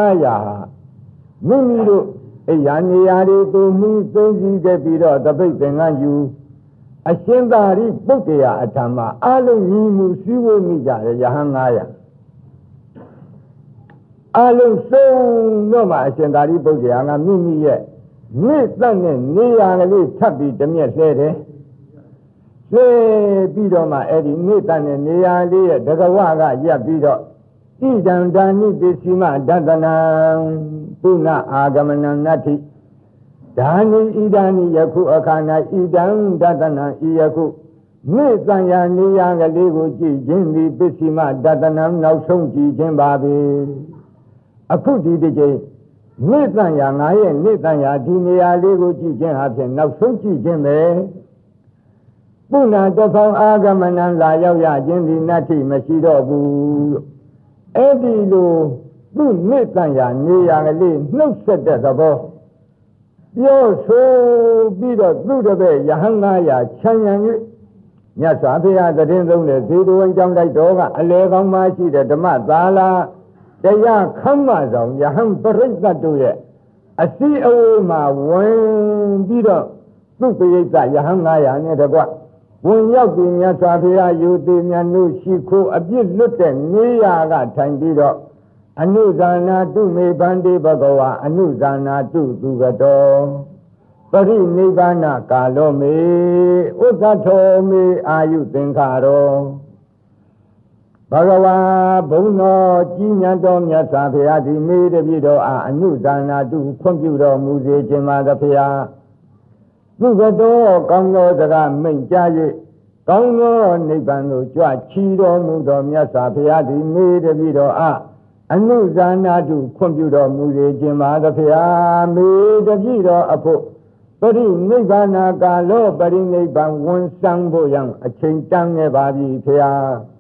900မိမိတို့အိယာနေရာတွေကိုမိသိသိခဲ့ပြီးတော့တပိတ်သင်္ကန်းယူအရှင်သာရိပုတ္တရာအထံမှာအလုံးညီမှုစည်းဝေးမိကြတယ်ယဟန်900အလုံးစုံတော့မှအရှင်သာရိပုတ္တရာကမိမိရဲ့မိသတ်နဲ့နေရာကလေးထပ်ပြီးတမျက်လှဲတယ်လှဲပြီးတော့မှအဲ့ဒီမိသတ်နဲ့နေရာလေးရဲ့တကဝကရပ်ပြီးတော့ဣဒံဒါနိပစ္စည်းမဒတနံပုဏ္ဏအာဂမနံနတ္ထိဒါနိဣဒာနိယခုအခါ၌ဣဒံဒတနံဤယခုမိသံယာနေရာကလေးကိုကြည်ခြင်းသည်ပစ္စည်းမဒတနံနောက်ဆုံးကြည်ခြင်းပါပဲအခုဒီတစ်ချိန်မိသံယာငါရဲ့မိသံယာဒီနေရာလေးကိုကြည်ခြင်းအပြင်နောက်ဆုံးကြည်ခြင်းပဲပုဏ္ဏတဖောင်အာဂမနံလာရောက်ရခြင်းသည်နတ္ထိမရှိတော့ဘူးအဲ့ဒီလိုသူ့မိသံယာနေရာကလေးနှုတ်ဆက်တဲ့သဘောပြောဆိုပြီးတော့သူ့တပည့်ယဟန်900ချမ်းရံ၍မြတ်စွာဘုရားတည်င်းဆုံးတဲ့ဇေတဝန်ကျောင်းတိုက်တော်ကအလေကောင်းမှရှိတဲ့ဓမ္မသာလာတရားခမ်းမဆောင်ယဟန်ပရိသတ်တို့ရဲ့အစီအဝေးမှာဝင်ပြီးတော့သူ့ပိဋကယဟန်900နဲ့တကွဝင်ရောက်ပြီးမြတ်စွာဘုရားယူသည်မြတ်နုရှိခိုးအပြစ်လွတ်တဲ့နေရာကထိုင်ပြီးတော့အနုဇာနာတုမေဗန္တိဘဂဝါအနုဇာနာတုသူကတော်ပရိနိဗ္ဗာနကာလောမေဥဒ္ဒထောမေအာယုသင်္ခါရောဘဂဝါဘုံတော်ကြီးမြတ်တော်မြတ်စွာဘုရားသည်မေတ္တပြည့်တော်အားအနုဇာနာတုခွင့်ပြုတော်မူစေခြင်းပါသဗျာသူကတော်ကောင်းသောစကားမိန့်ကြား၍ကောင်းသောနိဗ္ဗာန်ကိုကြွချီတော်မူသောမြတ်စွာဘုရားသည်မေတ္တပြည့်တော်အားအနုဇာနာတုခွင့်ပြုတော်မူစေခြင်းပါသဗျာမေတ္တပြည့်တော်အဖို့ပရိနိဗ္ဗာန်ကာလောပရိနိဗ္ဗာန်ဝန်ဆောင်ဖို့ရန်အချိန်တန်ခဲ့ပါပြီဗျာ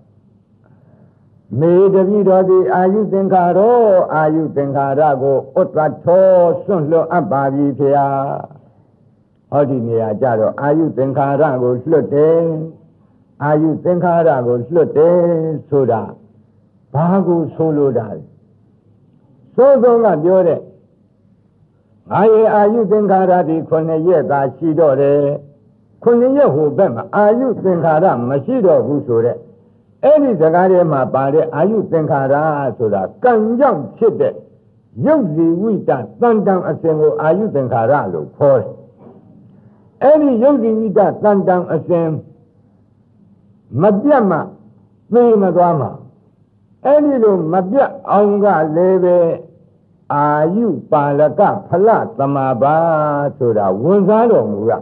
မေတ္တပြည့်တော်သည်အာယုသင်္ခါရောအာယုသင်္ခါရကိုဥတ္တထောစွန့်လွတ်အပ်ပါပြီဗျာဟောဒီနေရာကြတော့အာယုသင်္ခါရကိုလွတ်တယ်အာယုသင်္ခါရကိုလွတ်တယ်ဆိုတာဘာကိုဆိုလိုတာလဲသို့သောကပြောတဲ့ငါရဲ့အာယုသင်္ခါရဒီ9ရက်သာရှိတော့တယ်9ရက်ဟိုဘက်မှာအာယုသင်္ခါရမရှိတော့ဘူးဆိုတဲ့အဲ့ဒီစကားထဲမှာပါတဲ့အာယုသင်္ခါရဆိုတာကံကြောင့်ဖြစ်တဲ့ရုပ်ဇီဝိတတန်တံအစဉ်ကိုအာယုသင်္ခါရလို့ခေါ်တယ်အဲ့ဒီရုပ်ဇီဝိတတန်တံအစဉ်မပြတ်မှသိမသွားမှာအဲ့ဒီလိုမပြတ်အောင်ကလည်းပဲအာယုပါလကဖလသမာပါဆိုတာဝန်စားတော်မူရ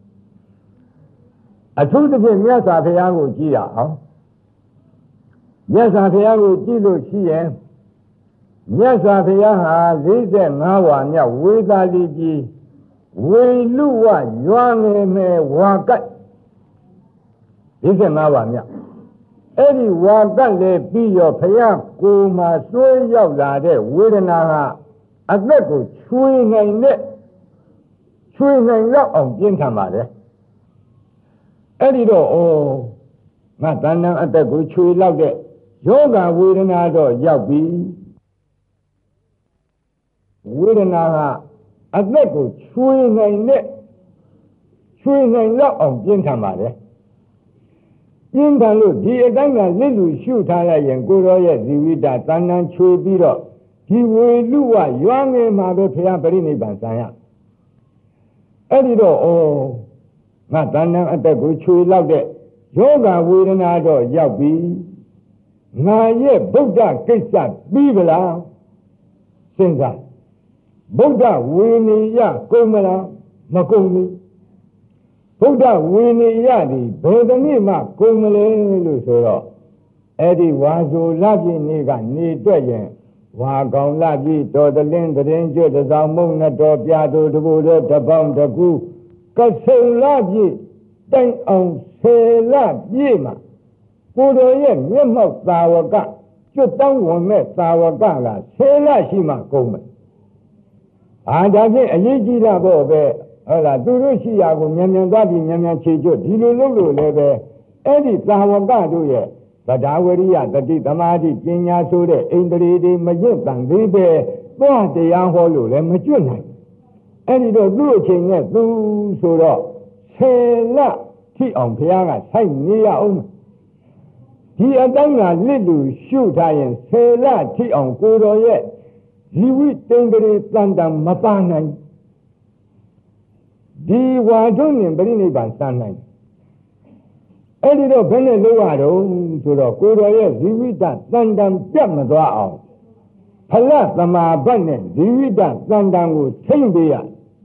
အထူးသဖြင့်မြတ်စွာဘုရားကိုကြည့်ရအောင်မြတ်စွာဘုရားကိုကြည့်လို့ရှိရင်မြတ်စွာဘုရားဟာ45ဝါမြောက်ဝေသာလီကြီးဝေလူဝရွာငယ်မဲ့ဝါကတ်45ဝါမြောက်အဲ့ဒီဝါကတ်လည်းပြီးရောဘုရားကိုယ်မှာဆွဲရောက်လာတဲ့ဝေဒနာဟာအသက်ကိုချွေနိုင်လောက်အောင်ပြင်းထန်ပါလေအဲ့ဒီတော့ငါတဏ္ဍအသက်ကိုချွေလောက်တဲ့ယောဂဝေဒနာတော့ရောက်ပြီဝေဒနာကအသက်ကိုချွေနိုင်လောက်အောင်ပြင်းထန်ပါလေပြင်းထန်လို့ဒီအတိုင်းကလစ်လူရှုထားလိုက်ရင်ကိုရောရဲ့ဇီဝိတတဏ္ဍချွေပြီးတော့ဒီဝေလူဝရွာငယ်မှာပဲဘုရားပြိဋိဘံဆံရအဲ့ဒီတော့ငါတဏ္ဍအသက်ကိုချွေလောက်တဲ့ယောဂဝေဒနာတော့ရောက်ပြီငါရဲ့ဗုဒ္ဓကိစ္စပြီးပလားစဉ်းစားဗုဒ္ဓဝေနေယကုန်မလားမကုန်ဘူးဗုဒ္ဓဝေနေယဒီဘယ်တနည်းမှကုန်မလဲလို့ဆိုတော့အဲ့ဒီဝါဆိုလပြည့်နေ့ကနေတွက်ရင်ဝါကောင်လပြည့်တော်တလင်းတရင်ကျွတ်တစောင်းမုံနဲ့တော်ပြတော်တကူတော်တပေါင်းတကူကဆုံလပြည့်တိုင်အောင်10လပြည့်မှာကိုယ်တော်ရဲ့မျက်မှောက်သာဝကကျွတ်တောင်းဝင်မဲ့သာဝကက10လရှိမှကုန်မယ်ဒါဖြင့်အရေးကြီးတာပေါ့ပဲဟုတ်လားသူတို့ရှိရာကိုမြန်မြန်သွားပြီးမြန်မြန်ခြေကျွတ်ဒီလိုလုပ်လို့လည်းပဲအဲ့ဒီသာဝကတို့ရဲ့သဒ္ဒါဝရိယတတိသမာဓိပညာဆိုတဲ့ဣန္ဒြေတွေမရင့်တန်သေးပဲသွားတရားဟောလို့လည်းမကျွတ်နိုင်အဲ့ဒီတော့သူ့အချိန်နဲ့သူဆိုတော့10လထိအောင်ဘုရားကစိုက်နေရအောင်ဒီအတိုင်းကလစ်လူရှုထားရင်10လထိအောင်ကိုတော်ရဲ့ဇီဝိတ္တရေတန်တံမပါနိုင်ဒီဝါထုံးရင်ပြိဋိဘံစံနိုင်အဲ့ဒီတော့ဘယ်နဲ့လုပ်ရတော့ဆိုတော့ကိုယ်တော်ရဲ့ဇီဝိတ္တတန်တံပြတ်မသွားအောင်ဖလသမာဘတ်နဲ့ဇီဝိတ္တတန်တံကိုထိမ့်ပေးရ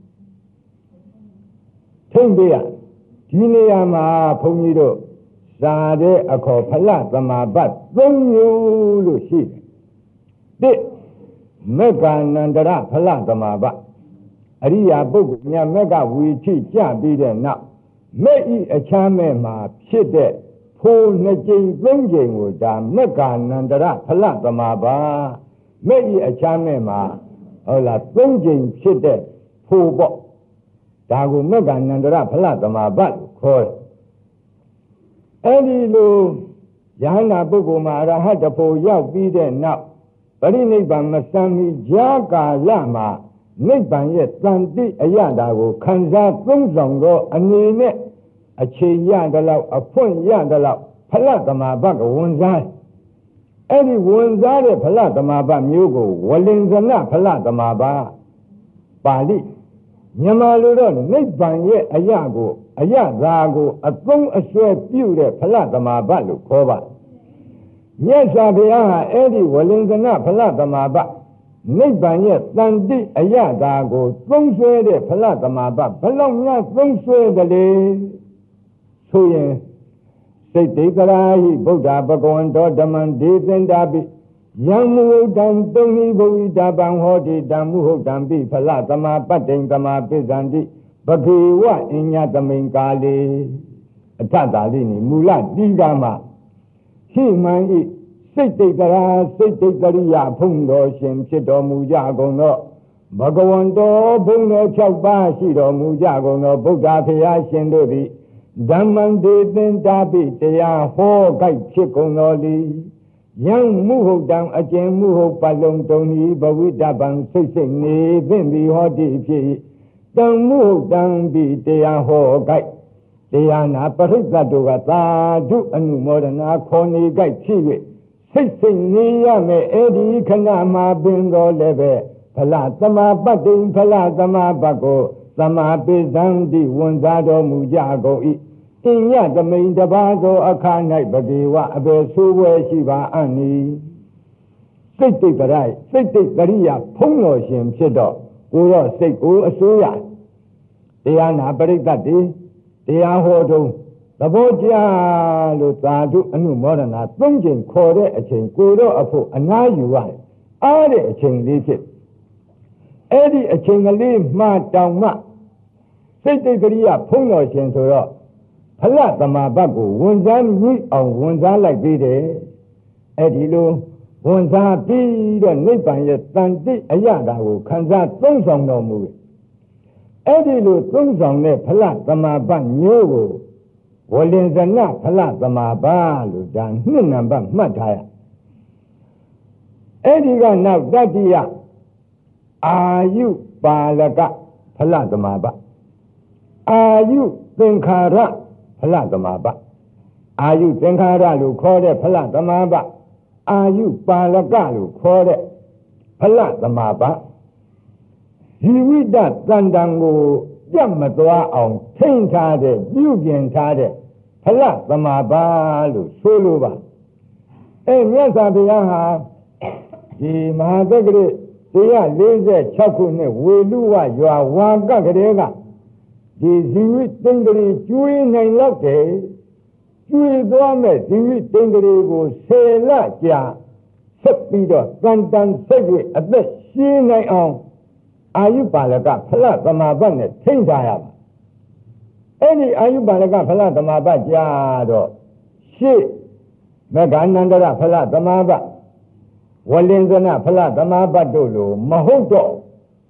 ဒီနေရာမှာဘုန်းကြီးတို့စာတဲ့အခေါ်ဖလသမာဘတ်3မျိုးလို့ရှိတယ်မက္ကာနန္တရဖလသမာဘတ်အရိယာပုဂ္ဂိုလ်များမက္ကဝီထိကြပြီးတဲ့နောက်မဲ့ဤအချမ်းမဲ့မှာဖြစ်တဲ့ဖိုး2ကြိမ်3ကြိမ်ကိုဒါမက္ကာနန္တရဖလသမာဘတ်မဲ့ဤအချမ်းမဲ့မှာဟုတ်လား3ကြိမ်ဖြစ်တဲ့ဖိုးပေါ့ဒါကိုမက္ကာနန္တရဖလသမာဘတ်လို့ခေါ်တယ်အဲ့ဒီလိုယဟန္တာပုဂ္ဂိုလ်မှာအရဟတဖို့ရောက်ပြီးတဲ့နောက်ပရိနိဗ္ဗာန်မစံမီကြာကာလမှာနိဗ္ဗာန်ရဲ့တန်တိအရတာကိုခံစားသုံးဆောင်သောအနေနဲ့အခြေရတဲ့လောက်အဖွင့်ရတဲ့လောက်ဖလသမာဘတ်ကဝန်စားအဲ့ဒီဝန်စားတဲ့ဖလသမာဘတ်မျိုးကိုဝလင်္ဇနဖလသမာဘတ်ပါဠိမြန်မာလိုတော့နိဗ္ဗာန်ရဲ့အရာကိုအရာသာကိုအသုံးအဆွဲပြုတဲ့ဖလသမာဘတ်လို့ခေါ်ပါမြတ်စွာဘုရားဟာအဲ့ဒီဝလင်္ဇနဖလသမာဘတ်နိဗ္ဗာန်ရဲ့တန်တိအရာသာကိုသုံးဆွဲတဲ့ဖလသမာဘတ်ဘယ်လောက်များသုံးဆွဲတယ်လေဆိုရင်စိတ်တေကရာဟိဗုဒ္ဓဘဂဝန္တောဓမ္မံဒေသင်္တာပိယံမုဟုတ်တံတုံဟိဘုဝိတာပံဟောတိတံမုဟုတ်တံပိဖလသမာပတ္တိံသမာပိဇန္တိဘဂေဝအညသမိန်ကာလေအထတာလိနိမူလတိကမှာရှိမှန်ဤစိတ်တိတ်ကရာစိတ်တိတ်ကရိယာဖုံတော်ရှင်ဖြစ်တော်မူကြကုန်သောဘဂဝန္တောဘုံတော်6ပါးရှိတော်မူကြကုန်သောဗုဒ္ဓဖရာရှင်တို့သည်ဓမ္မံဒေသင်္တာပိတရားဟောကြိုက်ဖြစ်ကုန်တော်လီယံမုဟုတ်တံအကျဉ်မှုဟုတ်ပတ်လုံးတုံဤဘဝိတပံစိတ်စိတ်နေသင့်သည်ဟောတိဖြစ်တံမှုဟုတ်တံပိတရားဟောကြိုက်တရားနာပရိသတ်တို့ကသာဓုအနုမောဒနာခေါ်နေကြိုက်ဖြစ်၍စိတ်စိတ်နေရမယ်အဲ့ဒီခဏမှာပင်တော်လည်းပဲဖလသမာပတ္တိဖလသမာဘတ်ကိုသမာပိဇံတိဝန်စားတော်မူကြကုန်၏ in ya the main the bazo a can night, but the wa a bear so where she va ani. Say take the right, say take the ria, pongo shim, shedo, go say go a soya. They are not break that day, they are hodo. The Boja Lutadu, a new modern, a dungeon, called a chain, go up, and now you right. Are a chain leaf it. Eddie a chain a leaf, ma down ma. Say the ria, pongo shim, so Palat the Mabago, one time we on one time like Bide. Eddie Lo, one time be the Nipan yet, Sandy, a yada who comes out some no movie. Eddie Lo, some ne Palat the Maban, you. Walin the nap, Palat the Mabalu, dan Ninamba, Mataya. Eddie got now that dia. Are you Balaga, Palat the Maba? Are you Thinkara? Palat the Maba. Are you Thinkara who called it Palat the Maba? Are you Balaga who called it Palat the Maba? You read that Zandango. Yamadwa on Tain Tade, Yugian Tade, Palat the Mabalu, Suluba. And yes, I be the Mahagri, they are lazy chakune, Wilua, you are one gagarega. The Ziwit Dingri, Juin and Lotte, Juin Dome, Ziwit Dingri go say Latia, Sepido, Santan Segi, a bit she night on. Ayubalaga, Palat the Maban, Tindayab. Any Ayubalaga, Palat the Mabajado. She Meganandara, Palat the Maba. Walinzana, Palat the Mabadolo, Mahoto.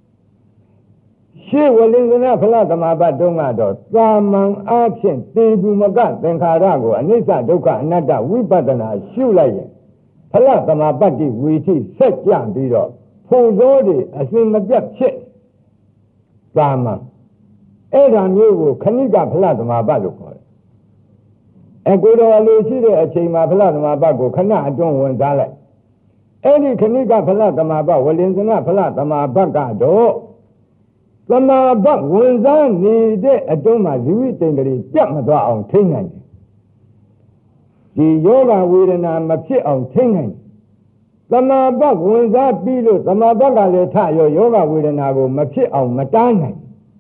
She Walinzana, Palat the Mabadongado, Saman Action, Tibu Magat, then Karago, and Nisa Doka, Nada, Wipadana, Shulayan. Palat the Mabadi, Witi, Set Yan Bido. Pozodi, as in the death chit. Sama. Edan you, Kanika Plasma Baduko. And go to a lucid, a chima Plasma Bago, Kana, don't want that. Any Kanika Plasma Ba, Walenzana Plasma Bagado. Sama Bag, Wunzan, needed a doma, you think that is Jamada on Tingan. The yoga with an amapit on Tingan. The Mabag was that below the Mabaga Tayo Yoga with an ago, Machi on Matana.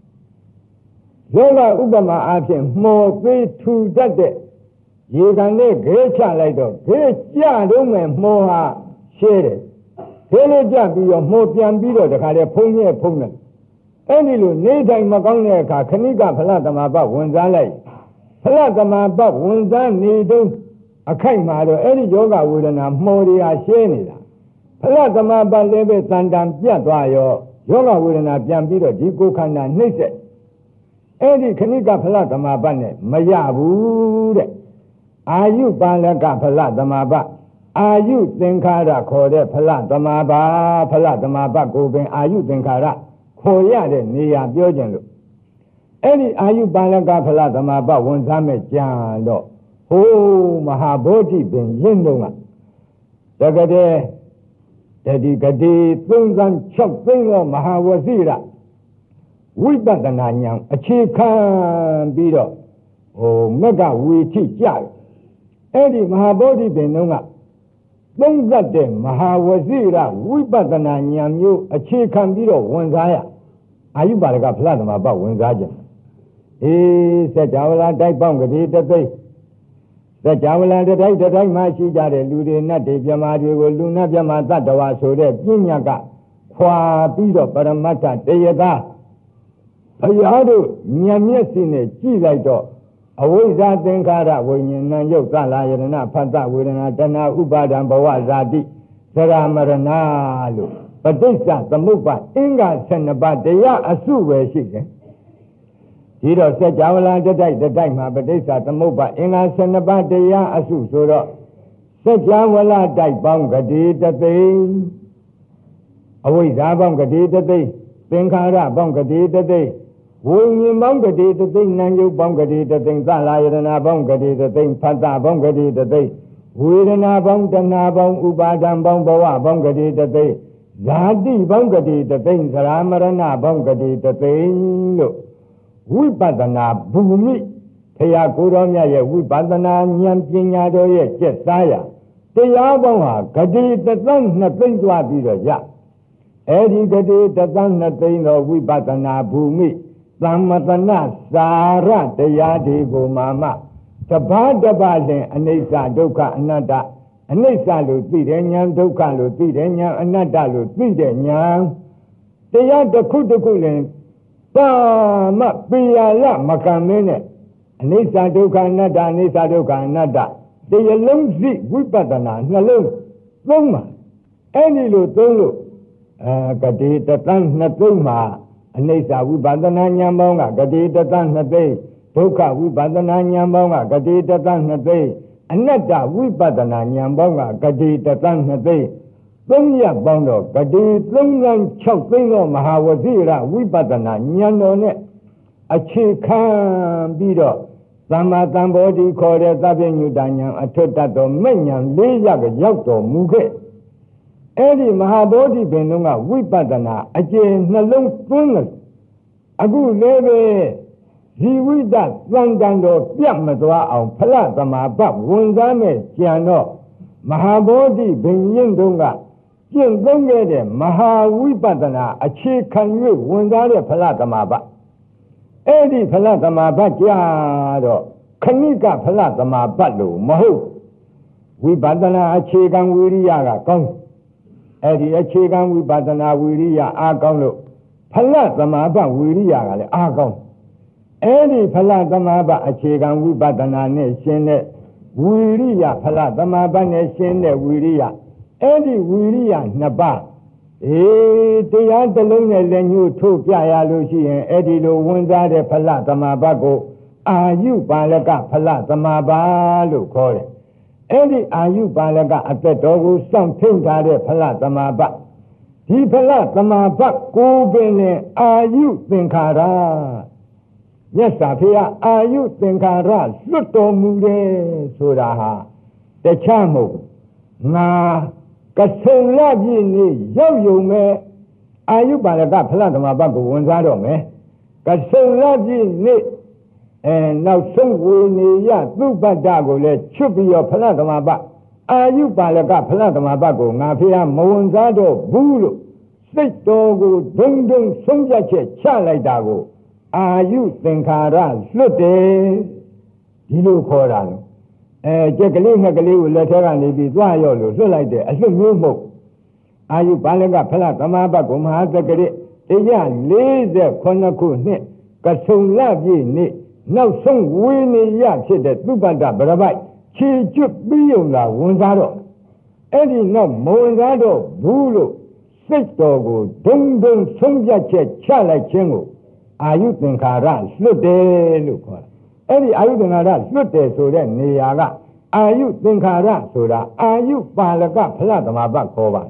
Yoga Ubama asking more way to that day. You can make great child, great young woman, more shaded. Tell Jabby or more pian below the California opponent. Any little Nathan Magoneka, Kanika Palatama Wunzale. Palatama Wunzan needle a kind mother, any yoga with an Amoria Shenida. Palatama Balebe Sandam Piatwayo, Yoga with an Abiambito, Dico Kana Nise. Eddie Kanika Palatama Bane, Mayabu. Are you Balaga Palatama Ba? Are you Thinkara Kode Palatama Ba, Palatama Ba Goben? Are you Thinkara? Koya de Nia Biogen. Eddie, are you Balaga Palatama Ba? Wonzame Jando. Oh, Mahaboti Ben Yindonga. Dagade. Teddy Gadi, Thungan Chok Bingo Mahawazira. Wibadananyang, a chicken beetle. Oh, Mega, we teach Yag. Eddie Mahabodi Benunga. Thungade Mahawazira, Wibadananyang, you, a chicken beetle, Wanzaya. Are you Balaga Platinum about Wanzaja? He said, Javala Daibangadi the day. The Javala the day that I might see that a Ludina de Yamadi will Luna Yamata so that Pinyaga, Qua Bido Paramata, Deyaga. Ayado, Nyamiasine, Gilaito. Away that Denkara, when you know Yokala, Panta, with an Atana, Ubadan Bawazadi, Saramaranalo. But this is the Muba, Inga Senaba, they are a sue where she can. Tito said, Javala the day, but they said the Muba, Inga Senaba, they are a sue, so said Javala die Bangadi the thing. Away Zabangadi the day, Denkara Bangadi the day. When Bangadi the thing, and you Bangadi the thing, Zalayana Bangadi the thing, Panta Bangadi the day. Widana Bang, the Nabang, Ubadan Bambawa, Bangadi the day. Zadi Bangadi the thing, Ramarana Bangadi the thing. Wipadana Bumi, ဖရာကိုတော်မြတ်ရဲ့ဝိပဿနာဉာဏ်ပညာတော်ရဲ့ကျက်စားရာတရားပေါင်းဟာဂတိတသန်းနှစ်သိမ့်သွားပြီးတော့ရအဲ့ဒီဂတိတသန်းနှစ်သိမ့်သောဝိပဿနာဘူမိသမ္မတနာစာရတရားတွေကိုမှတပါးတပါးလင်အနိစ္စဒုက္ခအနတ္တအနိစ္စလို့သိတဲ့ဉာဏ်ဒုက္ခလို့သိတဲ့ဉာဏ်အနတ္တလို့သိတဲ့ဉာဏ်တရားတစ်ခုတစ်ခုလင်ပါမပိယလမကံမင်းနဲ့အနိစ္စဒုက္ခအနတ္တအနိစ္စဒုက္ခအနတ္တတရားလုံးစိဝိပဿနာနှလုံးသုံးပါအဲ့ဒီလိုသုံးလို့ဂတိတသန်းနှစ်သိမ့်မှာအနိစ္စဝိပဿနာဉာဏ်ပေါင်းကဂတိတသန်းနှစ်သိမ့်ဒုက္ခဝိပဿနာဉာဏ်ပေါင်းကဂတိတသန်းနှစ်သိမ့်အနတ္တဝိပဿနာဉာဏ်ပေါင်းကဂတိတသန်းနှစ်သိမ့်သုံးရပေါင်းတော့ဂတိ3သန်း6သိန်းသောမဟာဝဇိရဝိပဿနာဉာဏ်တော်နဲ့အခြေခံပြီးတော့သမ္မာသမ္ဗောဓိခေါ်တဲ့သဗ္ဗညုတဉာဏ်အထွတ်တတ်သောမဲ့ဉာဏ်၄ရပ်ကိုရောက်တော်မူခဲ့အဲ့ဒီမဟာဗောဓိပင်တို့ကဝိပဿနာအကျဉ်းနှလုံးသွင်းတယ်အခုလည်းပဲဇီဝိတသံတန်တော်ပြတ်မသွားအောင်ဖလသမာပတ်ဝန်စားမဲ့ကြံတော့မဟာဗောဓိပင်ရင်တို့ကကျင့်သုံးခဲ့တဲ့မဟာဝိပဿနာအခြေခံ၍ဝန်စားတဲ့ဖလသမာပတ်အဲ့ဒီဖလသမာပတ်ကြတော့ခဏိကဖလသမာပတ်လို့မဟုတ်ဝိပဿနာအခြေခံဝိရိယကကောင်းအဲ့ဒီအခြေခံဝိပဿနာဝိရိယအားကောင်းလို့ဖလသမာပတ်ဝိရိယကလည်းအားကောင်းအဲ့ဒီဖလသမာပတ်အခြေခံဝိပဿနာနဲ့ရှင်းတဲ့ဝိရိယဖလသမာပတ်နဲ့ရှင်းတဲ့ဝိရိယအဲ့ဒီဝိရိယနှစ်ပါးတရားတစ်လုံးနဲ့လည်းညှို့ထိုးပြရလို့ရှိရင်အဲ့ဒီလိုဝန်စားတဲ့ဖလသမာပတ်ကိုအာယုပါလကဖလသမာပတ်လို့ခေါ်တယ်အဲ့ဒီအာယုပါလကအသက်တော်ကိုစောင့်ထိန်ထားတဲ့ဖလသမာပတ်ဒီဖလသမာပတ်ကိုပင်နဲ့အာယုသင်္ခါရမြတ်စွာဘုရားအာယုသင်္ခါရလွတ်တော်မူတယ်ဆိုတာဟာတခြားမဟုတ်ငါကဆုံလပြည့်နေရောက်ယုံမဲ့အာယုပါလကဖလသမာပတ်ကိုဝန်စားတော့မယ်ကဆုံလပြည့်နေနောက်ဆုံးဝေနေယသုပ္ပတ္တကိုလည်းချွတ်ပြီးတော့ဖလသမာပတ်အာယုပါလကဖလသမာပတ်ကိုငါဖေဟာမဝန်စားတော့ဘူးလို့စိတ်တော်ကိုဒုံဒုံဆုံးဖြတ်ချက်ချလိုက်တာကိုအာယုသင်္ခါရလွတ်တယ်ဒီလိုခေါ်တာလို့ကြက်ကလေးငှက်ကလေးကိုလက်ထဲကနေပြီးသွားရော့လို့လွတ်လိုက်တယ်အလွတ်မျိုးမဟုတ်အာယုပါလကဖလသမာပတ်ကိုမဟာသက္ကရိ148ခုနှစ်ကဆုံလပြည့်နေ့နောက်ဆုံးဝေနေရဖြစ်တဲ့သုပ္ပတ္တဗရပိုက်ခြေကျွတ်ပြီးုံလာဝန်စားတော့အဲ့ဒီနောက်မဝန်စားတော့ဘူးလို့စိတ်တော်ကိုဒုံဒုံဆုံးဖြတ်ချက်ချလိုက်ခြင်းကိုအာယုသင်္ခါရလွတ်တယ်လို့ခေါ်တာအဲ့ဒီအာယုသင်္ခါရလွတ်တယ်ဆိုတဲ့နေရာကအာယုသင်္ခါရဆိုတာအာယုပါလကဖလသမာပတ်ခေါ်ပါ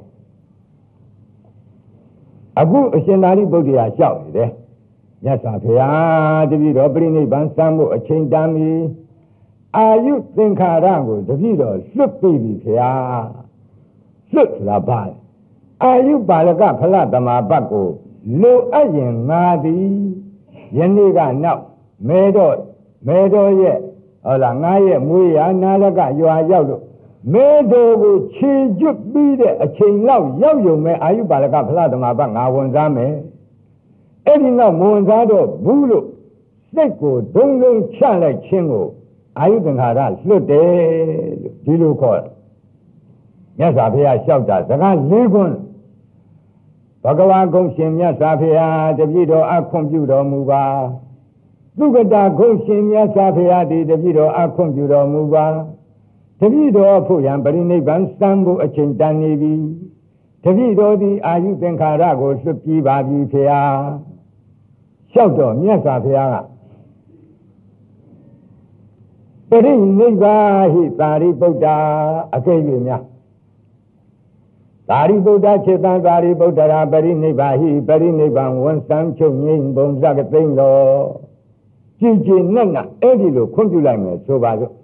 အခုအရှင်သာရိပုတ္တရာလျှောက်နေတယ်မြတ်စွာဘုရားတပည့်တော်ပြိဋိဘံစံဖို့အချိန်တန်ပြီအာယုသင်္ခါရကိုတပည့်တော်လွတ်ပြီဘုရားလွတ်လာပါအာယုပါလကဖလသမာပတ်ကိုလိုအပ်ရင်ငါသည်ယနေ့ကနောက်မဲတော်ရဲ့ဟုတ်လားငါရဲ့မွေးရနာလကရွာရောက်လို့မဲတော်ကိုခြေကျွတ်ပြီးတဲ့အချိန်လောက်ရောက်ယုံမဲ့အာယုပါလကဖလသမာပတ်ငါဝန်စားမယ်အဲ့ဒီနောက်မဝန်စားတော့ဘူးလို့စိတ်ကိုဒုံဒုံချလိုက်ခြင်းကိုအာယုသင်္ခါရလွတ်တယ်လို့ဒီလိုခေါ်တယ်မြတ်စွာဘုရားလျှောက်တာစကား၄ခွန်းဘဂဝါဂုံရှင်မြတ်စွာဘုရားတပည့်တော်အခွင့်ပြုတော်မူပါသုခတာဂုံရှင်မြတ်စွာဘုရားဒီတပည့်တော်အခွင့်ပြုတော်မူပါတပည့်တော်ဖို့ရန်ပရိနိဗ္ဗာန်စံဖို့အချိန်တန်နေပြီတပည့်တော်သည်အာယုသင်္ခါရကိုလွတ်ပြီးပါပြီဖေဟာလျှောက်တော့မြတ်စွာဘုရားကပရိနိဗ္ဗာန်ဟိသာရိပုတ္တအကဲ့၍များသာရိပုတ္တခြေတံသာရိပုတ္တရာပရိနိဗ္ဗာန်ဟိပရိနိဗ္ဗာန်ဝန်စံချုပ်ငိမ့်ပုံစကသိမ့်တော်ကြည်ကြည်နက်နက်အဲ့ဒီလိုခွင့်ပြုလိုက်မယ်ဆိုပါစို့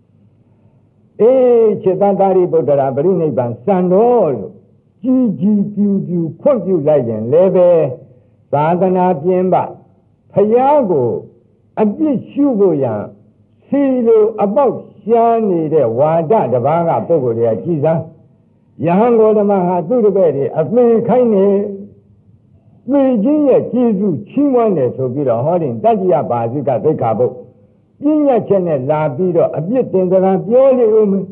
ခြေတံသာရိပုတ္တရာပရိနိဗ္ဗာန်စံတော်လို့ကြည်ကြည်ပြူပြူခွင့်ပြုလိုက်ရင်လည်းပဲသာသနာပြင်ပဖယားကိုအပြစ်ရှုဖို့ရန် Silo about Shani, Wada, the Vaga, Pogoria, Jesus, Yahango, the Maha, Dudabedi, a very kindness. Virginia, Jesus, Chimone, so be the holding, Dadia Bazica, the Cabo. Ginia Chene, La Bido, a bit in the Rampioli.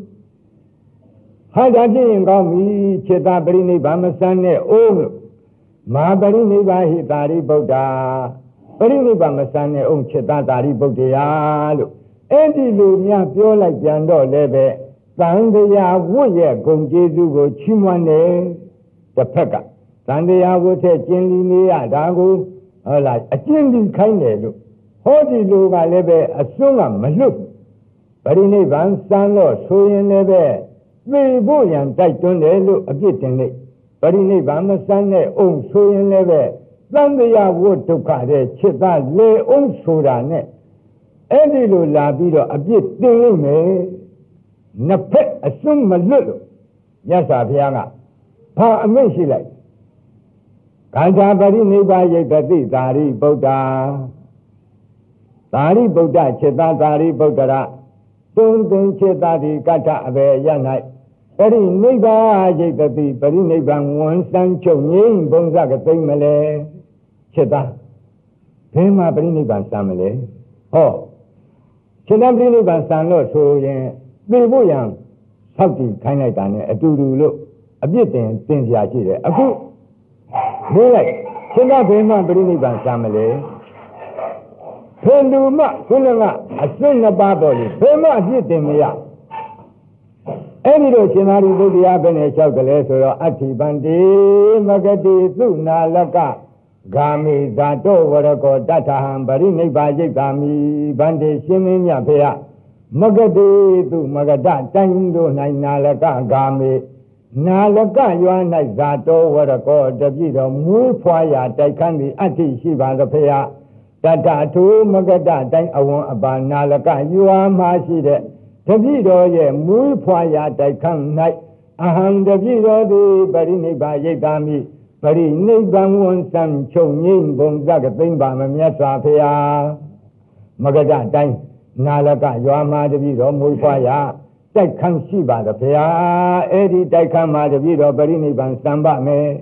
Hadaji Gami, Cheta Brini, Bamasane, O Mabarini Bahitari Boda, Barini Bamasane, O Cheta Dari Bodealo, Eddie Lumia, Piola Jando Leve, Sandia, Woye, Gom Jesu, go Chimone, the Pekka. Sandia would say, Jinli, Adago, like a Jinli kindness. Hodi Luga Leve, a Sunga Maluk, Barini Van Sanlo, Soyan Leve. We boy and Titan, they look a bit in it. But in the Bamasane, own so in leve, then they are wood to cut it, Chita, lay own soda net. Eddie Labido, a bit dilly me. Napet, assume a little. Yes, Aviana. Pa, a meshy like. Kanta Barini by Yeti, Dari Boda. Dari Boda, Chita, Dari Bodara. Don't think Chita, Gata, Ave, Yanite. Very neighbor, the very neighbor, one son, Chong, Bonzaga, Mele, Cheta, Pema, Brini Ban Samele. Oh, Cheta Brini Ban Sanlo, so yeah, very young, Southie, kind of done a do look, a bit in things Yachi, a good. Like, Cheta Pema, Brini Ban Samele. Penduma, Kulama, a swing of Barboli, Pema, hit him. Any Chinari Budia Benesha Galeso, Ati Bandi, Magadi, Zuna, Laka, Gami, Zato, Warako, Dataham, Barini Baji, Gami, Bandi, Shiminya Pea, Magadi, Magada, Tango, Nainalaka, Gami, Nalaka, Yuana, Zato, Warako, Davido, Mufaya, Taikandi, Ati Shiva, the Pea, Tata, Tu, Magada, Tang, Awon, Aban, Nalaka, you are Masi. Davido ye muy poya daikang night. Ahang Davido de Barini Bayegami, Barini Bangwon Sam Chong Bonzaga Bimba Miasapia Magada Dang, Nalaka, Yama Davido, muy poya, Daikang Shiba the Pia, Eddie Daikama Davido, Barini Ban Samba me.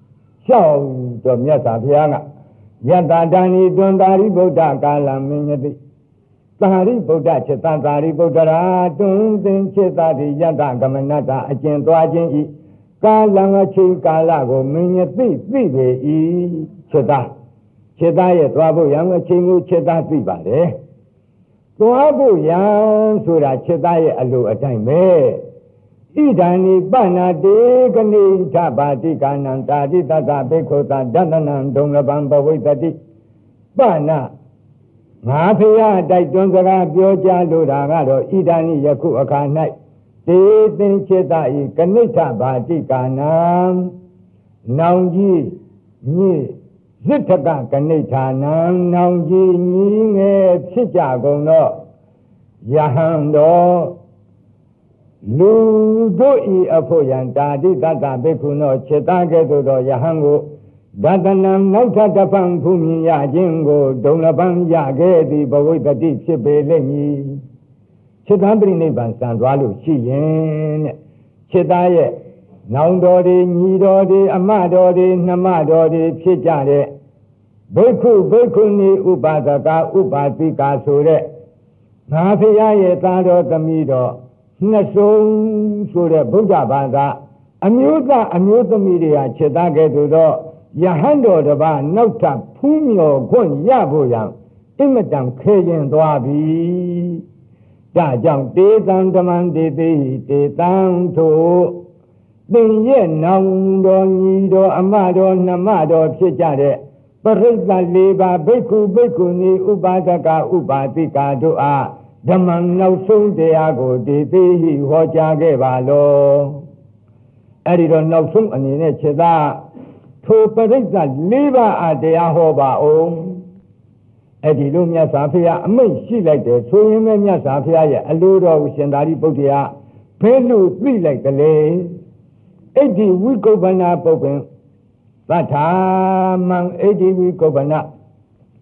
Show to Miasapia Yata Dani Dondari Boda Kala Minati. Tari Buddha Cheta Tari Buddha, don't think Cheta the Yada Gamanata, again to Ajin, Kalanga Chi Kalago, Minyati, Vive, Cheta. Cheta, Trabu Yang, Chingu Cheta, Vivade. Trabu Yang, Sura Cheta, Alu, a time. Idani Bana de Gani Tabati Kananta, Tata Bekota, Dananan, Donga Bamba with the Bana. Mafia Daitonga, Bioja Ludagado, Idani Yaku Akanai, Te Cheta, Kanita Batikana, Naunji, Ni, Zitaka Kanita, Naunji, Ni, Chichago, no, Yahando, Ludo Apoyan, Dadi, Dada Bekuno, Chetake, Yahango. Dadanam Nautapang Pumi Yajingo, Donabang Yagedi, Bawita Deep Chibelemi. Chitambri Niban Sandwalu, Chien, Chitaye, Naundori, Nidori, Amadori, Namadori, Chijare, Beku, Bekuni, Ubadaka, Ubatika Sure, Nafiaye, Tado, Tamido, Naso, Sure, Buddha Banda, Amuta Media, Chitake to the Yahando the Ban, Nota, Pumio, Gun Yaboyang, Imitam Kayan Dwabi, Dajang, Detan, Damandi, Detan to Then yen, Naundo, Nido, Amado, Namado, Chijare, Parisa Leba, Beku, Ni, Ubadaka, Ubatika, Dua, Daman, no soon de Ago, de Hojage Valo. Editor, no soon, and in it, to Parisa Leba at the Ahoba O. Edilumia Safia, may she like the Suyamia Safia, a Ludo, Shendari Bodia, Pelu, three like the lay. 80 week Governor Popen, Sata, Mang 80 week Governor.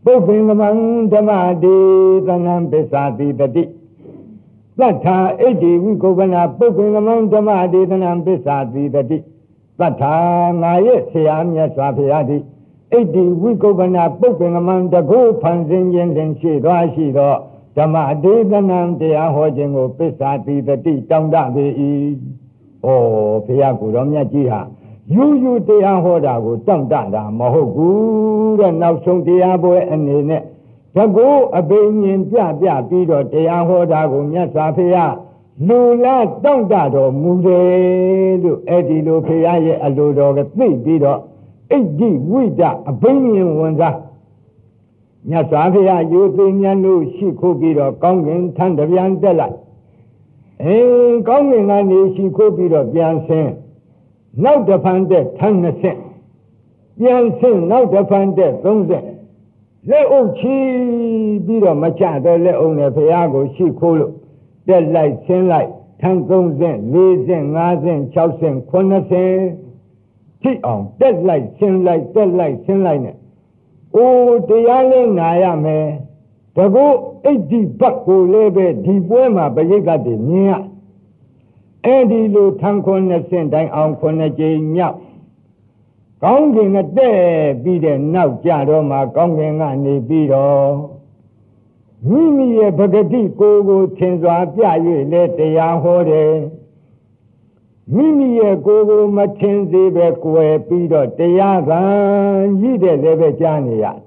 ပုပ္ပင်္ဂမံဓမ္မဒေသနံပစ္စာတိတတိသတ္ထာဣတိဝိကုပ္ပနာပုပ္ပင်္ဂမံဓမ္မဒေသနံပစ္စာတိတတိသတ္ထာငါရဲ့ဆရာမြတ်စွာဘုရားသည်ဣတိဝိကုပ္ပနာပုပ္ပင်္ဂမံတကုဖန်ဆင်းခြင်းတွင်ရှိသွားရှိသောဓမ္မဒေသနံတရားဟောခြင်းကိုပစ္စာတိတတိတောင်းတပေ၏ဩဘုရားကိုယ်တော်မြတ်ကြီးဟာယူယူတရားဟောတာကိုတောင့်တတာမဟုတ်ဘူးတဲ့နောက်ဆုံးတရားပွဲအနေနဲ့တကူအဘိညာဉ်ပြပြီးတော့တရားဟောတာကိုမြတ်စွာဘုရားလူလားတောင့်တတော်မူတယ်လို့အဲ့ဒီလိုဘုရားရဲ့အလိုတော်ကသိပြီးတော့ဣတိဝိဒအဘိညာဉ်ဝန်စားမြတ်စွာဘုရားယူသိဉာဏ်တို့ရှိခိုးပြီးတော့ကောင်းကင်ထံတပြန်တက်လိုက်ကောင်းကင်ကနေရှိခိုးပြီးတော့ပြန်ဆင်းနောက်တစ်ဖန်တက်ထန်း20ပြန်ဆင်းနောက်တစ်ဖန်တက်30လက်အုပ်ချီပြီးတော့မချတော့လက်အုပ်နဲ့ဘုရားကိုရှိခိုးလို့တက်လိုက်ဆင်းလိုက်ထန်း30 40 50 60 90ထိအောင်တက်လိုက်ဆင်းလိုက်တက်လိုက်ဆင်းလိုက်နဲ့အိုးတရားလေးနာရမယ်တကူဣတိဘတ်ကိုလည်းပဲဒီပွဲမှာပရိက္ခတ်တွေမြင်ရအဲ့ဒီလိုထန်း90တိုင်အောင်9ကြိမ်မြောက်ကောင်းကင်ကတဲ့ပြီးတဲ့နောက်ကြတော့မှကောင်းကင်ကနေပြီးတော့မိမိရဲ့ပဂတိကိုထင်စွာပြ၍လဲတရားဟောတယ်မိမိရဲ့ကိုမထင်စေပဲကွယ်ပြီးတော့တရားကံကြီးတဲ့လည်းပဲကြားနေရ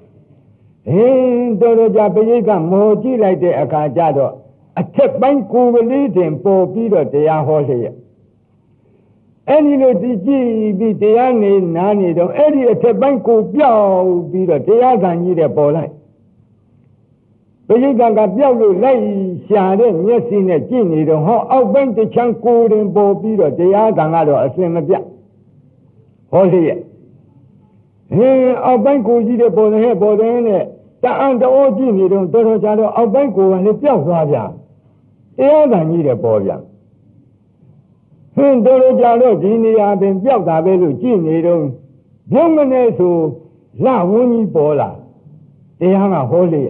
တော်တော်ကြပရိက္ခမောကြည့်လိုက်တဲ့အခါကျတော့အထက်ပိုင်းကိုယ်ကလေးတင်ပေါ်ပြီးတော့တရားဟောလျက်အဲ့ဒီလိုကြည့်ပြီးတရားနေနားနေတော့အဲ့ဒီအထက်ပိုင်းကိုပြောက်ပြီးတော့တရားကံကြီးတဲ့ပေါ်လိုက်ပရိက္ခကပြောက်လို့လိုက်ရှာတဲ့မျက်စိနဲ့ကြည့်နေတော့ဟောအောက်ပိုင်းတစ်ချမ်းကိုယ်တင်ပေါ်ပြီးတော့တရားကံကတော့အစင်မပြတ်ဟောလျက်အောက်ပိုင်းကိုကြီးတဲ့ပေါ်တဲ့နဲ့တအံ့တော်ကြည့်နေတော့တော်တော်ကြာတော့အောက်ပိုင်းကိုကလည်းပြောက်သွားပြန်တရားကံကြီးတဲ့ပေါ်ပြန်တော်တော်ကြာတော့ဒီနေရာပင်ပြောက်တာပဲလို့ကြည့်နေတော့ပြုံးမနေဆိုလဝန်းကြီးပေါ်လာတရားကဟောလျက်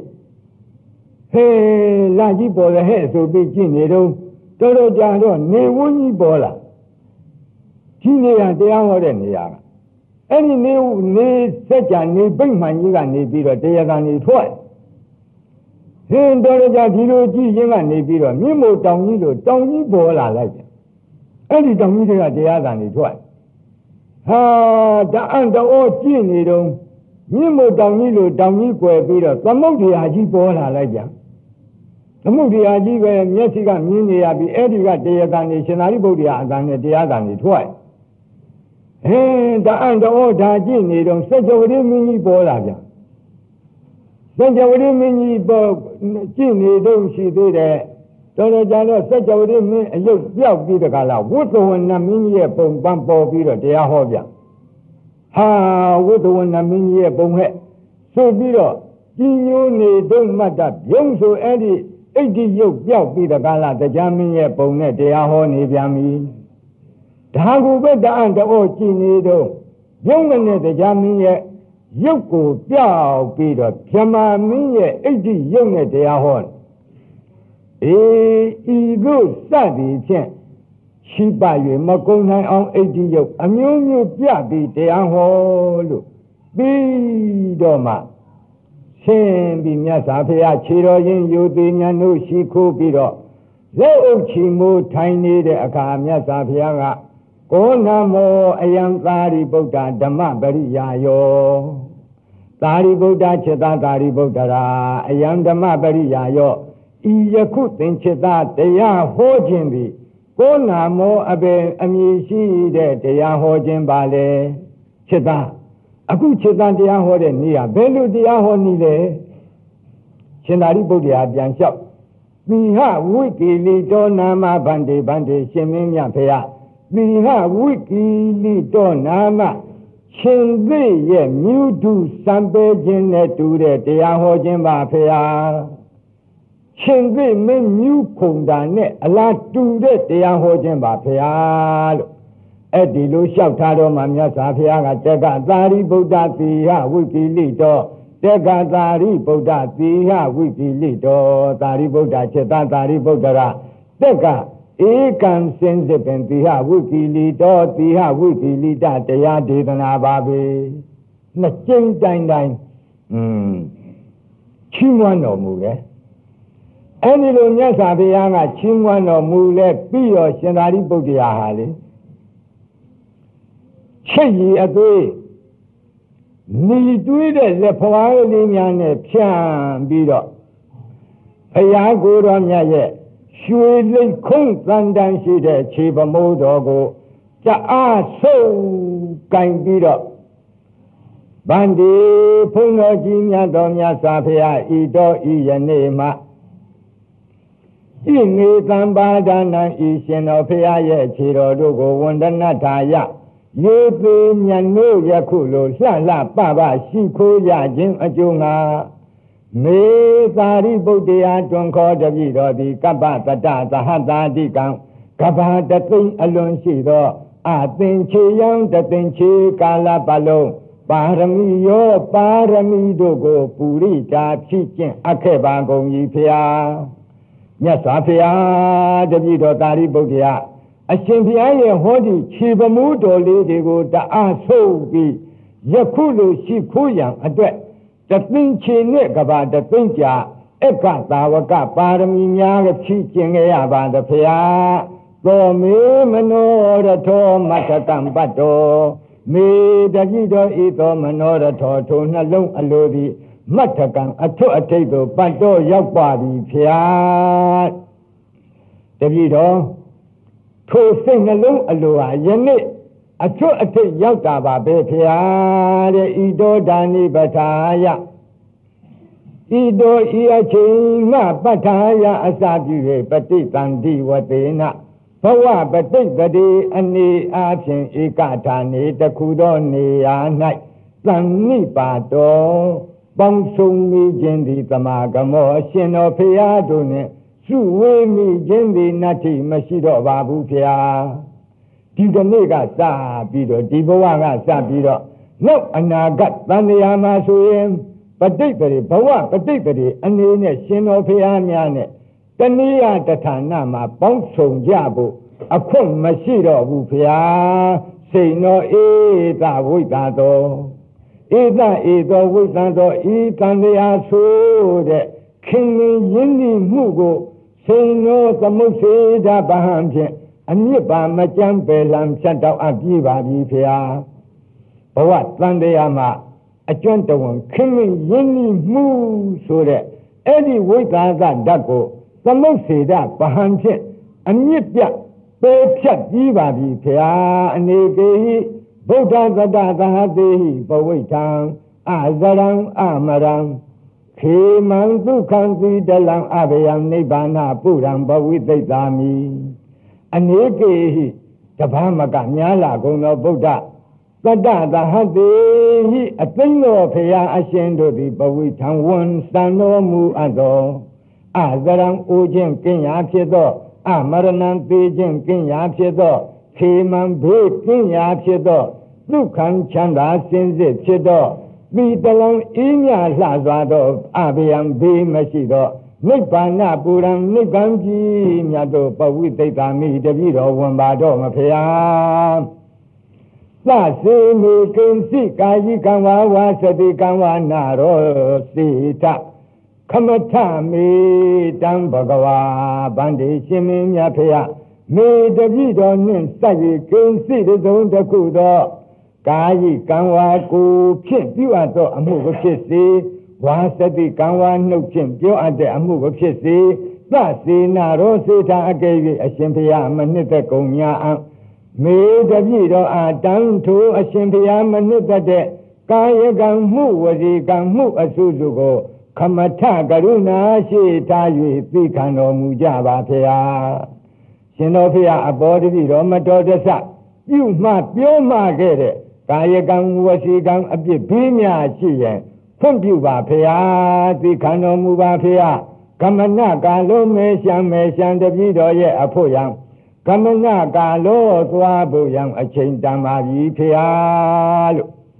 လကြီးပေါ်လေဟဲ့ဆိုပြီးကြည့်နေတော့တော်တော်ကြာတော့နေဝန်းကြီးပေါ်လာဒီနေရာတရားဟောတဲ့နေရာကအဲ့ဒီနေစက်ကြနေပိတ်မှန်ကြီးကနေပြီးတော့တရားကနေထွက်တော်တော်ကြာဒီလိုကြည့်ရင်းကနေပြီးတော့မြင့်မို့တောင်ကြီးလိုတောင်ကြီးပေါ်လာလိုက်တယ်အဲ့ဒီတောင်ကြီးတွေကတရားကနေထွက်ဟာတအံ့တော်ကြည့်နေတော့မြင့်မို့တောင်ကြီးလိုတောင်ကြီးကွယ်ပြီးတော့သမုဒ္ဒရာကြီးပေါ်လာလိုက်ပြန်သမုဒ္ဒရာကြီးပဲမျက်စိကမြင်နေရပြီအဲ့ဒီကတရားကနေရှင်သာရိပုတ္တရာအကံနဲ့တရားကနေထွက်တအံ့တော်ဒါကြည့်နေတော့စัจ java မင်းကြီးပေါ်လာပြန်စัจ java မင်းကြီးပေါ်ကြည့်နေတော့ရှိသေးတယ်တော်တော်ကြာတော့စัจ java မင်းအယုတ်ပြောက်ပြီးတကလားဝိသဝဏမင်းကြီးရဲ့ပုံပန်းပေါ်ပြီးတော့တရားဟောပြန်ဟာဝိသဝဏမင်းကြီးရဲ့ပုံဟဲ့ဆိုပြီးတော့ကြီးညိုးနေတော့မှတ်တာပြုံးဆိုအဲ့ဒီဣတိယုတ်ပြောက်ပြီးတကလားတရားမင်းရဲ့ပုံနဲ့တရားဟောနေပြန်ပြီဒါကိုပဲတအံ့တော်ကြည်နေတော့ပြုံးမနဲ့တရားမင်းရဲ့ရုပ်ကိုပြောက်ပြီးတော့ဗြဟ္မာမင်းရဲ့ဣတိယုတ်နဲ့တရားဟောဤသို့စသည်ဖြင့်ရှိပါ၍မကုံနိုင်အောင်ဣတိယုတ်အမျိုးမျိုးပြပြီးတရားဟောလို့ပြီးတော့မှဆင်းပြီးမြတ်စွာဘုရားခြေတော်ရင်းယုတိညာတို့ရှိခိုးပြီးတော့လက်အုပ်ချီမိုးထိုင်နေတဲ့အခါမြတ်စွာဘုရားကကိုနမောအယံသာရိပုတ္တဓမ္မပရိယာယောသာရိပုတ္တจิตသာရိပုတ္တရာအယံဓမ္မပရိယာယောဤယခုသင်จิตတရားဟောခြင်းသည်ကိုနမောအပေအမည်ရှိတဲ့တရားဟောခြင်းပါလေจิตအခုจิตတရားဟောတဲ့နေ့ကဘယ်လိုတရားဟောနည်းလဲရှင်သာရိပုတ္တရာပြန်လျှောက်သီဟဝိကိလိတောနာမဗန္တိရှင်မင်းမြတ်ဖေယသီဟဝိကိလိတောနာမရှင်သိရဲ့မြူတုစံပေခြင်းနဲ့တူတဲ့တရားဟောခြင်းပါဖေယရှင်သိမင်းမြူခုံတာနဲ့အလားတူတဲ့တရားဟောခြင်းပါဖေယလို့အဲ့ဒီလိုလျှောက်ထားတော့မှမြတ်စွာဘုရားကတက္ကသာရိပုတ္တသီဟဝိကိလိတောတေကသာရိဗုဒ္ဓသီဟဝိကိလိတောသာရိဗုဒ္ဓจิตသာရိဗုဒ္ဓရာတေကဧကံစင်စစ်ပင်သီဟဝိကိလိတောသီဟဝိကိလိတတရားဒေသနာပါပဲနှစ်ကျင်းတိုင်းချီးမွမ်းတော်မူတယ်အဲ့ဒီလိုမြတ်စွာဘုရားကချီးမွမ်းတော်မူလဲပြီးတော့ရှင်သာရိပုတ္တရာဟာလေချက်ရည်အသွေးညီတွေးတဲ့လက်ဖွားလေးများနဲ့ဖြန့်ပြီးတော့ဘုရားကိုယ်တော်မြတ်ရဲ့ရွှေလိတ်ခုံးသန်တန်ရှိတဲ့ခြေပမိုးတော်ကိုကြအားဆုံးကင်ပြီးတော့ဗန္ဒီဘုန်းတော်ကြီးမြတ်တော်မြတ်စွာဘုရားဤတော်ဤယနေ့မှာဤနေသံပါဒနာဤရှင်တော်ဘုရားရဲ့ခြေတော်တို့ကိုဝန္ဒနာထာယရေပေညနို့ယခုလိုလှလှပပရှိခိုးရခြင်းအကျိုးငါမေသာရိပုတ္တရာတွင်ခေါ်တပြီတော်သည်ကပ္ပတတသဟတာတိကံကဘာတသိမ့်အလွန်ရှိသောအသင်ချေယံတသိမ့်ချေကာလပတ်လုံးပါရမီရောပါရမီတို့ကိုပူရိတာဖြစ်ခြင်းအခဲ့ပါကုန်၏ဖျားမြတ်စွာဘုရားတပြီတော်သာရိပုတ္တရာအရှင်ဘုရားရဲ့ဟောဒီခြေပမှုတော်လေးတွေကိုတအားဆိုးပြီးယခုလိုရှိခိုးရန်အတွက်တသိမ့်ချေနဲ့ကဘာတသိမ့်ကြာအက္ခသာဝကပါရမီများကဖြည့်ကျင်ခဲ့ရပါသဖျားသောမေမနောရထောမတ္ထကံပတ္တောမေတတိတော်ဤသောမနောရထောထိုနှလုံးအလိုသည်မတ္ထကံအထွတ်အထိပ်သို့ပတ်တော်ရောက်ပါပြီဖျားတတိတော်ထိုစိတ်နှလုံးအလိုဟာယနေ့အထွတ်အထိပ်ရောက်တာပါပဲဖျားတဲ့ဤတော်ဒါနိပထာယဤတော်ဤအချိန်မှပဋ္ဌာယအစပြု၍ပဋိသန္တိဝတေနဘဝပဋိပတိအနေအားဖြင့်ဧကထာနေတခုသောနေရာ၌သံနိပါတော်ပေါင်းစုံမိခြင်းသည်သမာဂမောအရှင်တော်ဖျားတို့နှင့်စုဝေးမိခြင်းသည်နတ္ထိမရှိတော့ပါဘူးဖျားဒီကနေ့ကစပြီးတော့ဒီဘဝကစပြီးတော့နောက်အနာဂတ်တန်ရာမှာဆိုရင်ပဋိပတိဘဝပဋိပတိအနေနဲ့ရှင်တော်ဖျားများနဲ့တဏှာတဌာနမှာပေါင်းစုံကြဖို့အခွင့်မရှိတော့ဘူးဖျားစိတ်တော်ဧတဝိသတော်ဧတဧသောဝိသသောဤတန်ရာဆိုတဲ့ခင်မင်းရင်းနှီးမှုကိုစိန်တော်သမုတ်စေတဗဟံဖြင့်အမြစ်ပါမကြမ်းပယ်လံဖြတ်တော့အပြည့်ပါပြီဖျားဘဝတန်တရားမှာအကျွမ်းတဝန်ခင်မင်းရင်းနှီးမှုဆိုတဲ့အဲ့ဒီဝိသကဓာတ်ကိုသမုတ်စေတဗဟံဖြင့်အမြစ်ပြပယ်ဖြတ်ပြီးပါပြီဖျားအနေကေဟိဗုဒ္ဓသတ္တသဟတေဟိပဝိထံအဇရံအမရံခေမံဒုက္ခံသီတလံအဘယံနိဗ္ဗာနပုရံဘဝိသိတာမိအနေကေဟိတပ္ပမကများလာကုန်သောဗုဒ္ဓသတ္တသဟတေဟိအသိဉ္သောဖရာအရှင်တို့သည်ပဝိထံဝန်စံတော်မူအပ်သောအဇရံအိုခြင်းကင်းရာဖြစ်သောအမရဏံသေခြင်းကင်းရာဖြစ်သောခေမံဘေးကင်းရာဖြစ်သောဒုက္ခံချမ်းသာစင်စစ်ဖြစ်သောမိတလံအေးမြလှစွာသောအဘယံဘေးမရှိသောနိဗ္ဗာန်ပူရံနိဗ္ဗာန်ကြီးမြတ်သောပဝိသိတာမိတပိတော်ဝန်ပါတော့မဖေဟာသစေမေကိဉ္စိကာယိကံဝါဝါစတိကံဝါနာရောစေတခမထမေတံဘဂဝါဗန္တိရှင်မင်းမြတ်ဖေဟာမေတပိတော်နှင့်စက်၍ကိဉ္စိတုံးတစ်ခုသောကာယိကံဝါကိုဖြင့်ပြုအပ်သောအမှုကိုဖြစ်စေဝါစတိကံဝါနှုတ်ဖြင့်ပြောအပ်တဲ့အမှုကိုဖြစ်စေသစေနာရောစေတာအကယ်၍အရှင်ဘုရားမနှစ်သက်ကုန်ညာအံမေတပိတော်အာတံထိုအရှင်ဘုရားမနှစ်သက်တဲ့ကာယကံမှုဝစီကံမှုအစုစုကိုခမထကရုဏာရှိထား၍သိခံတော်မူကြပါဖျားရှင်တော်ဖျားအဘောတပိတော်မတော်တဆပြုမှပြောမှခဲ့တဲ့ကာယကံဝစီကံအပြစ်ဘေးများရှိရင်ဖွင့်ပြပါဖျားသိခံတော်မူပါဖျားကမနကာလုံးမေရှံတပိတော်ရဲ့အဖို့ယံကမနကာလောသွားဖို့ယံအချိန်တန်ပါပြီဖျားလို့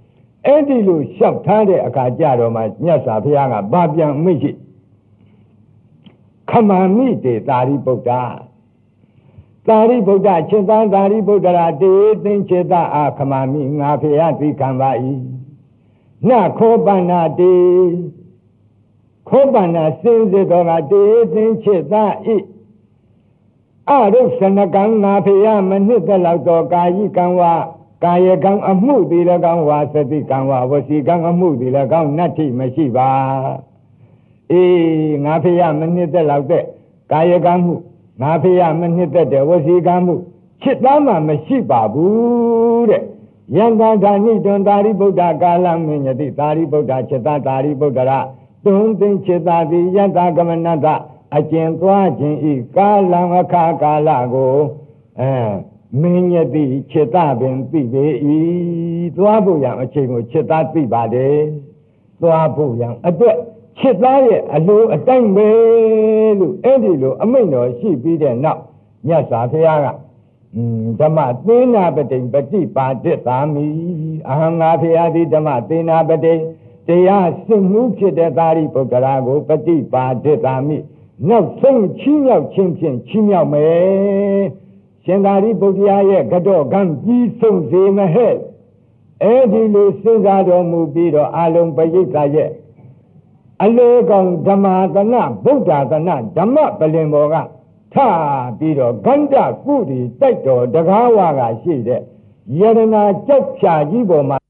အဲ့ဒီလိုလျှောက်ထားတဲ့အခါကြတော့မှမြတ်စွာဘုရားကဗာပြန်မိတ်ရှိခမာမိတေသာရိပုတ္တသာရိပုတ္တจิตတသာရိပုတ္တရာတေသိင်จิตတအာခမာမိငါဘုရားသိခံပါ၏နခောပန္နာတေခောပန္နာစင်စစ်တော်ကတေသိင်จิตတဤအရုပ်စနကံငါဘုရားမနှစ်သက်လောက်သောကာယကံဝကာယကံအမှုသည်၎င်းဝါစတိကံဝဝစီကံအမှုသည်၎င်းနတ္ထိမရှိပါအေးငါဖေရမနှစ်သက်လောက်တဲ့ကာယကံမှုငါဖေရမနှစ်သက်တဲ့ဝစီကံမှုจิตသားမှမရှိပါဘူးတဲ့ယန္တာဓာနိတွန်သာရိပုတ္တကာလမင်းယတိသာရိပုတ္တจิตတသာရိပုတ္တရတွင်သိจิตတသည်ယန္တာကမနတအကျဉ်သွားခြင်းဤကာလံအခါကာလကိုမင်းယတိจิตတပင်သိပေ၏သွားဖို့ရန်အချိန်ကိုจิตတသိပါတယ်သွားဖို့ရန်အတွက်จิตသားရဲ့အလိုအတိုင်းပဲလို့အဲ့ဒီလိုအမိန့်တော်ရှိပြီးတဲ့နောက်မြတ်စွာဘုရားကဓမ္မသေနာပတိပฏิပါဒိသာမိအဟံငါဘုရားသည်ဓမ္မသေနာပတိတရားစင်မှုဖြစ်တဲ့သာရိပုတ္တရာကိုပฏิပါဒိသာမိနောက်ဆုံးချီးမြှောက်ခြင်းဖြင့်ချီးမြှောက်မယ်ရှင်သာရိပုတ္တရာရဲ့ကတော့ကံကြီးဆုံးစေမဟဲ့အဲ့ဒီလိုစဉ်းစားတော်မူပြီးတော့အလုံးပရိသတ်ရဲ့အလေကောင်ဓမ္မသနဗုဒ္ဓသနဓမ္မပလင်ဘောကထပြီးတော့ဂန္ဓကုတိတိုက်တော်တကားဝါကရှိတဲ့ယရနာကြောက်ဖြာကြီးပေါ်မှာ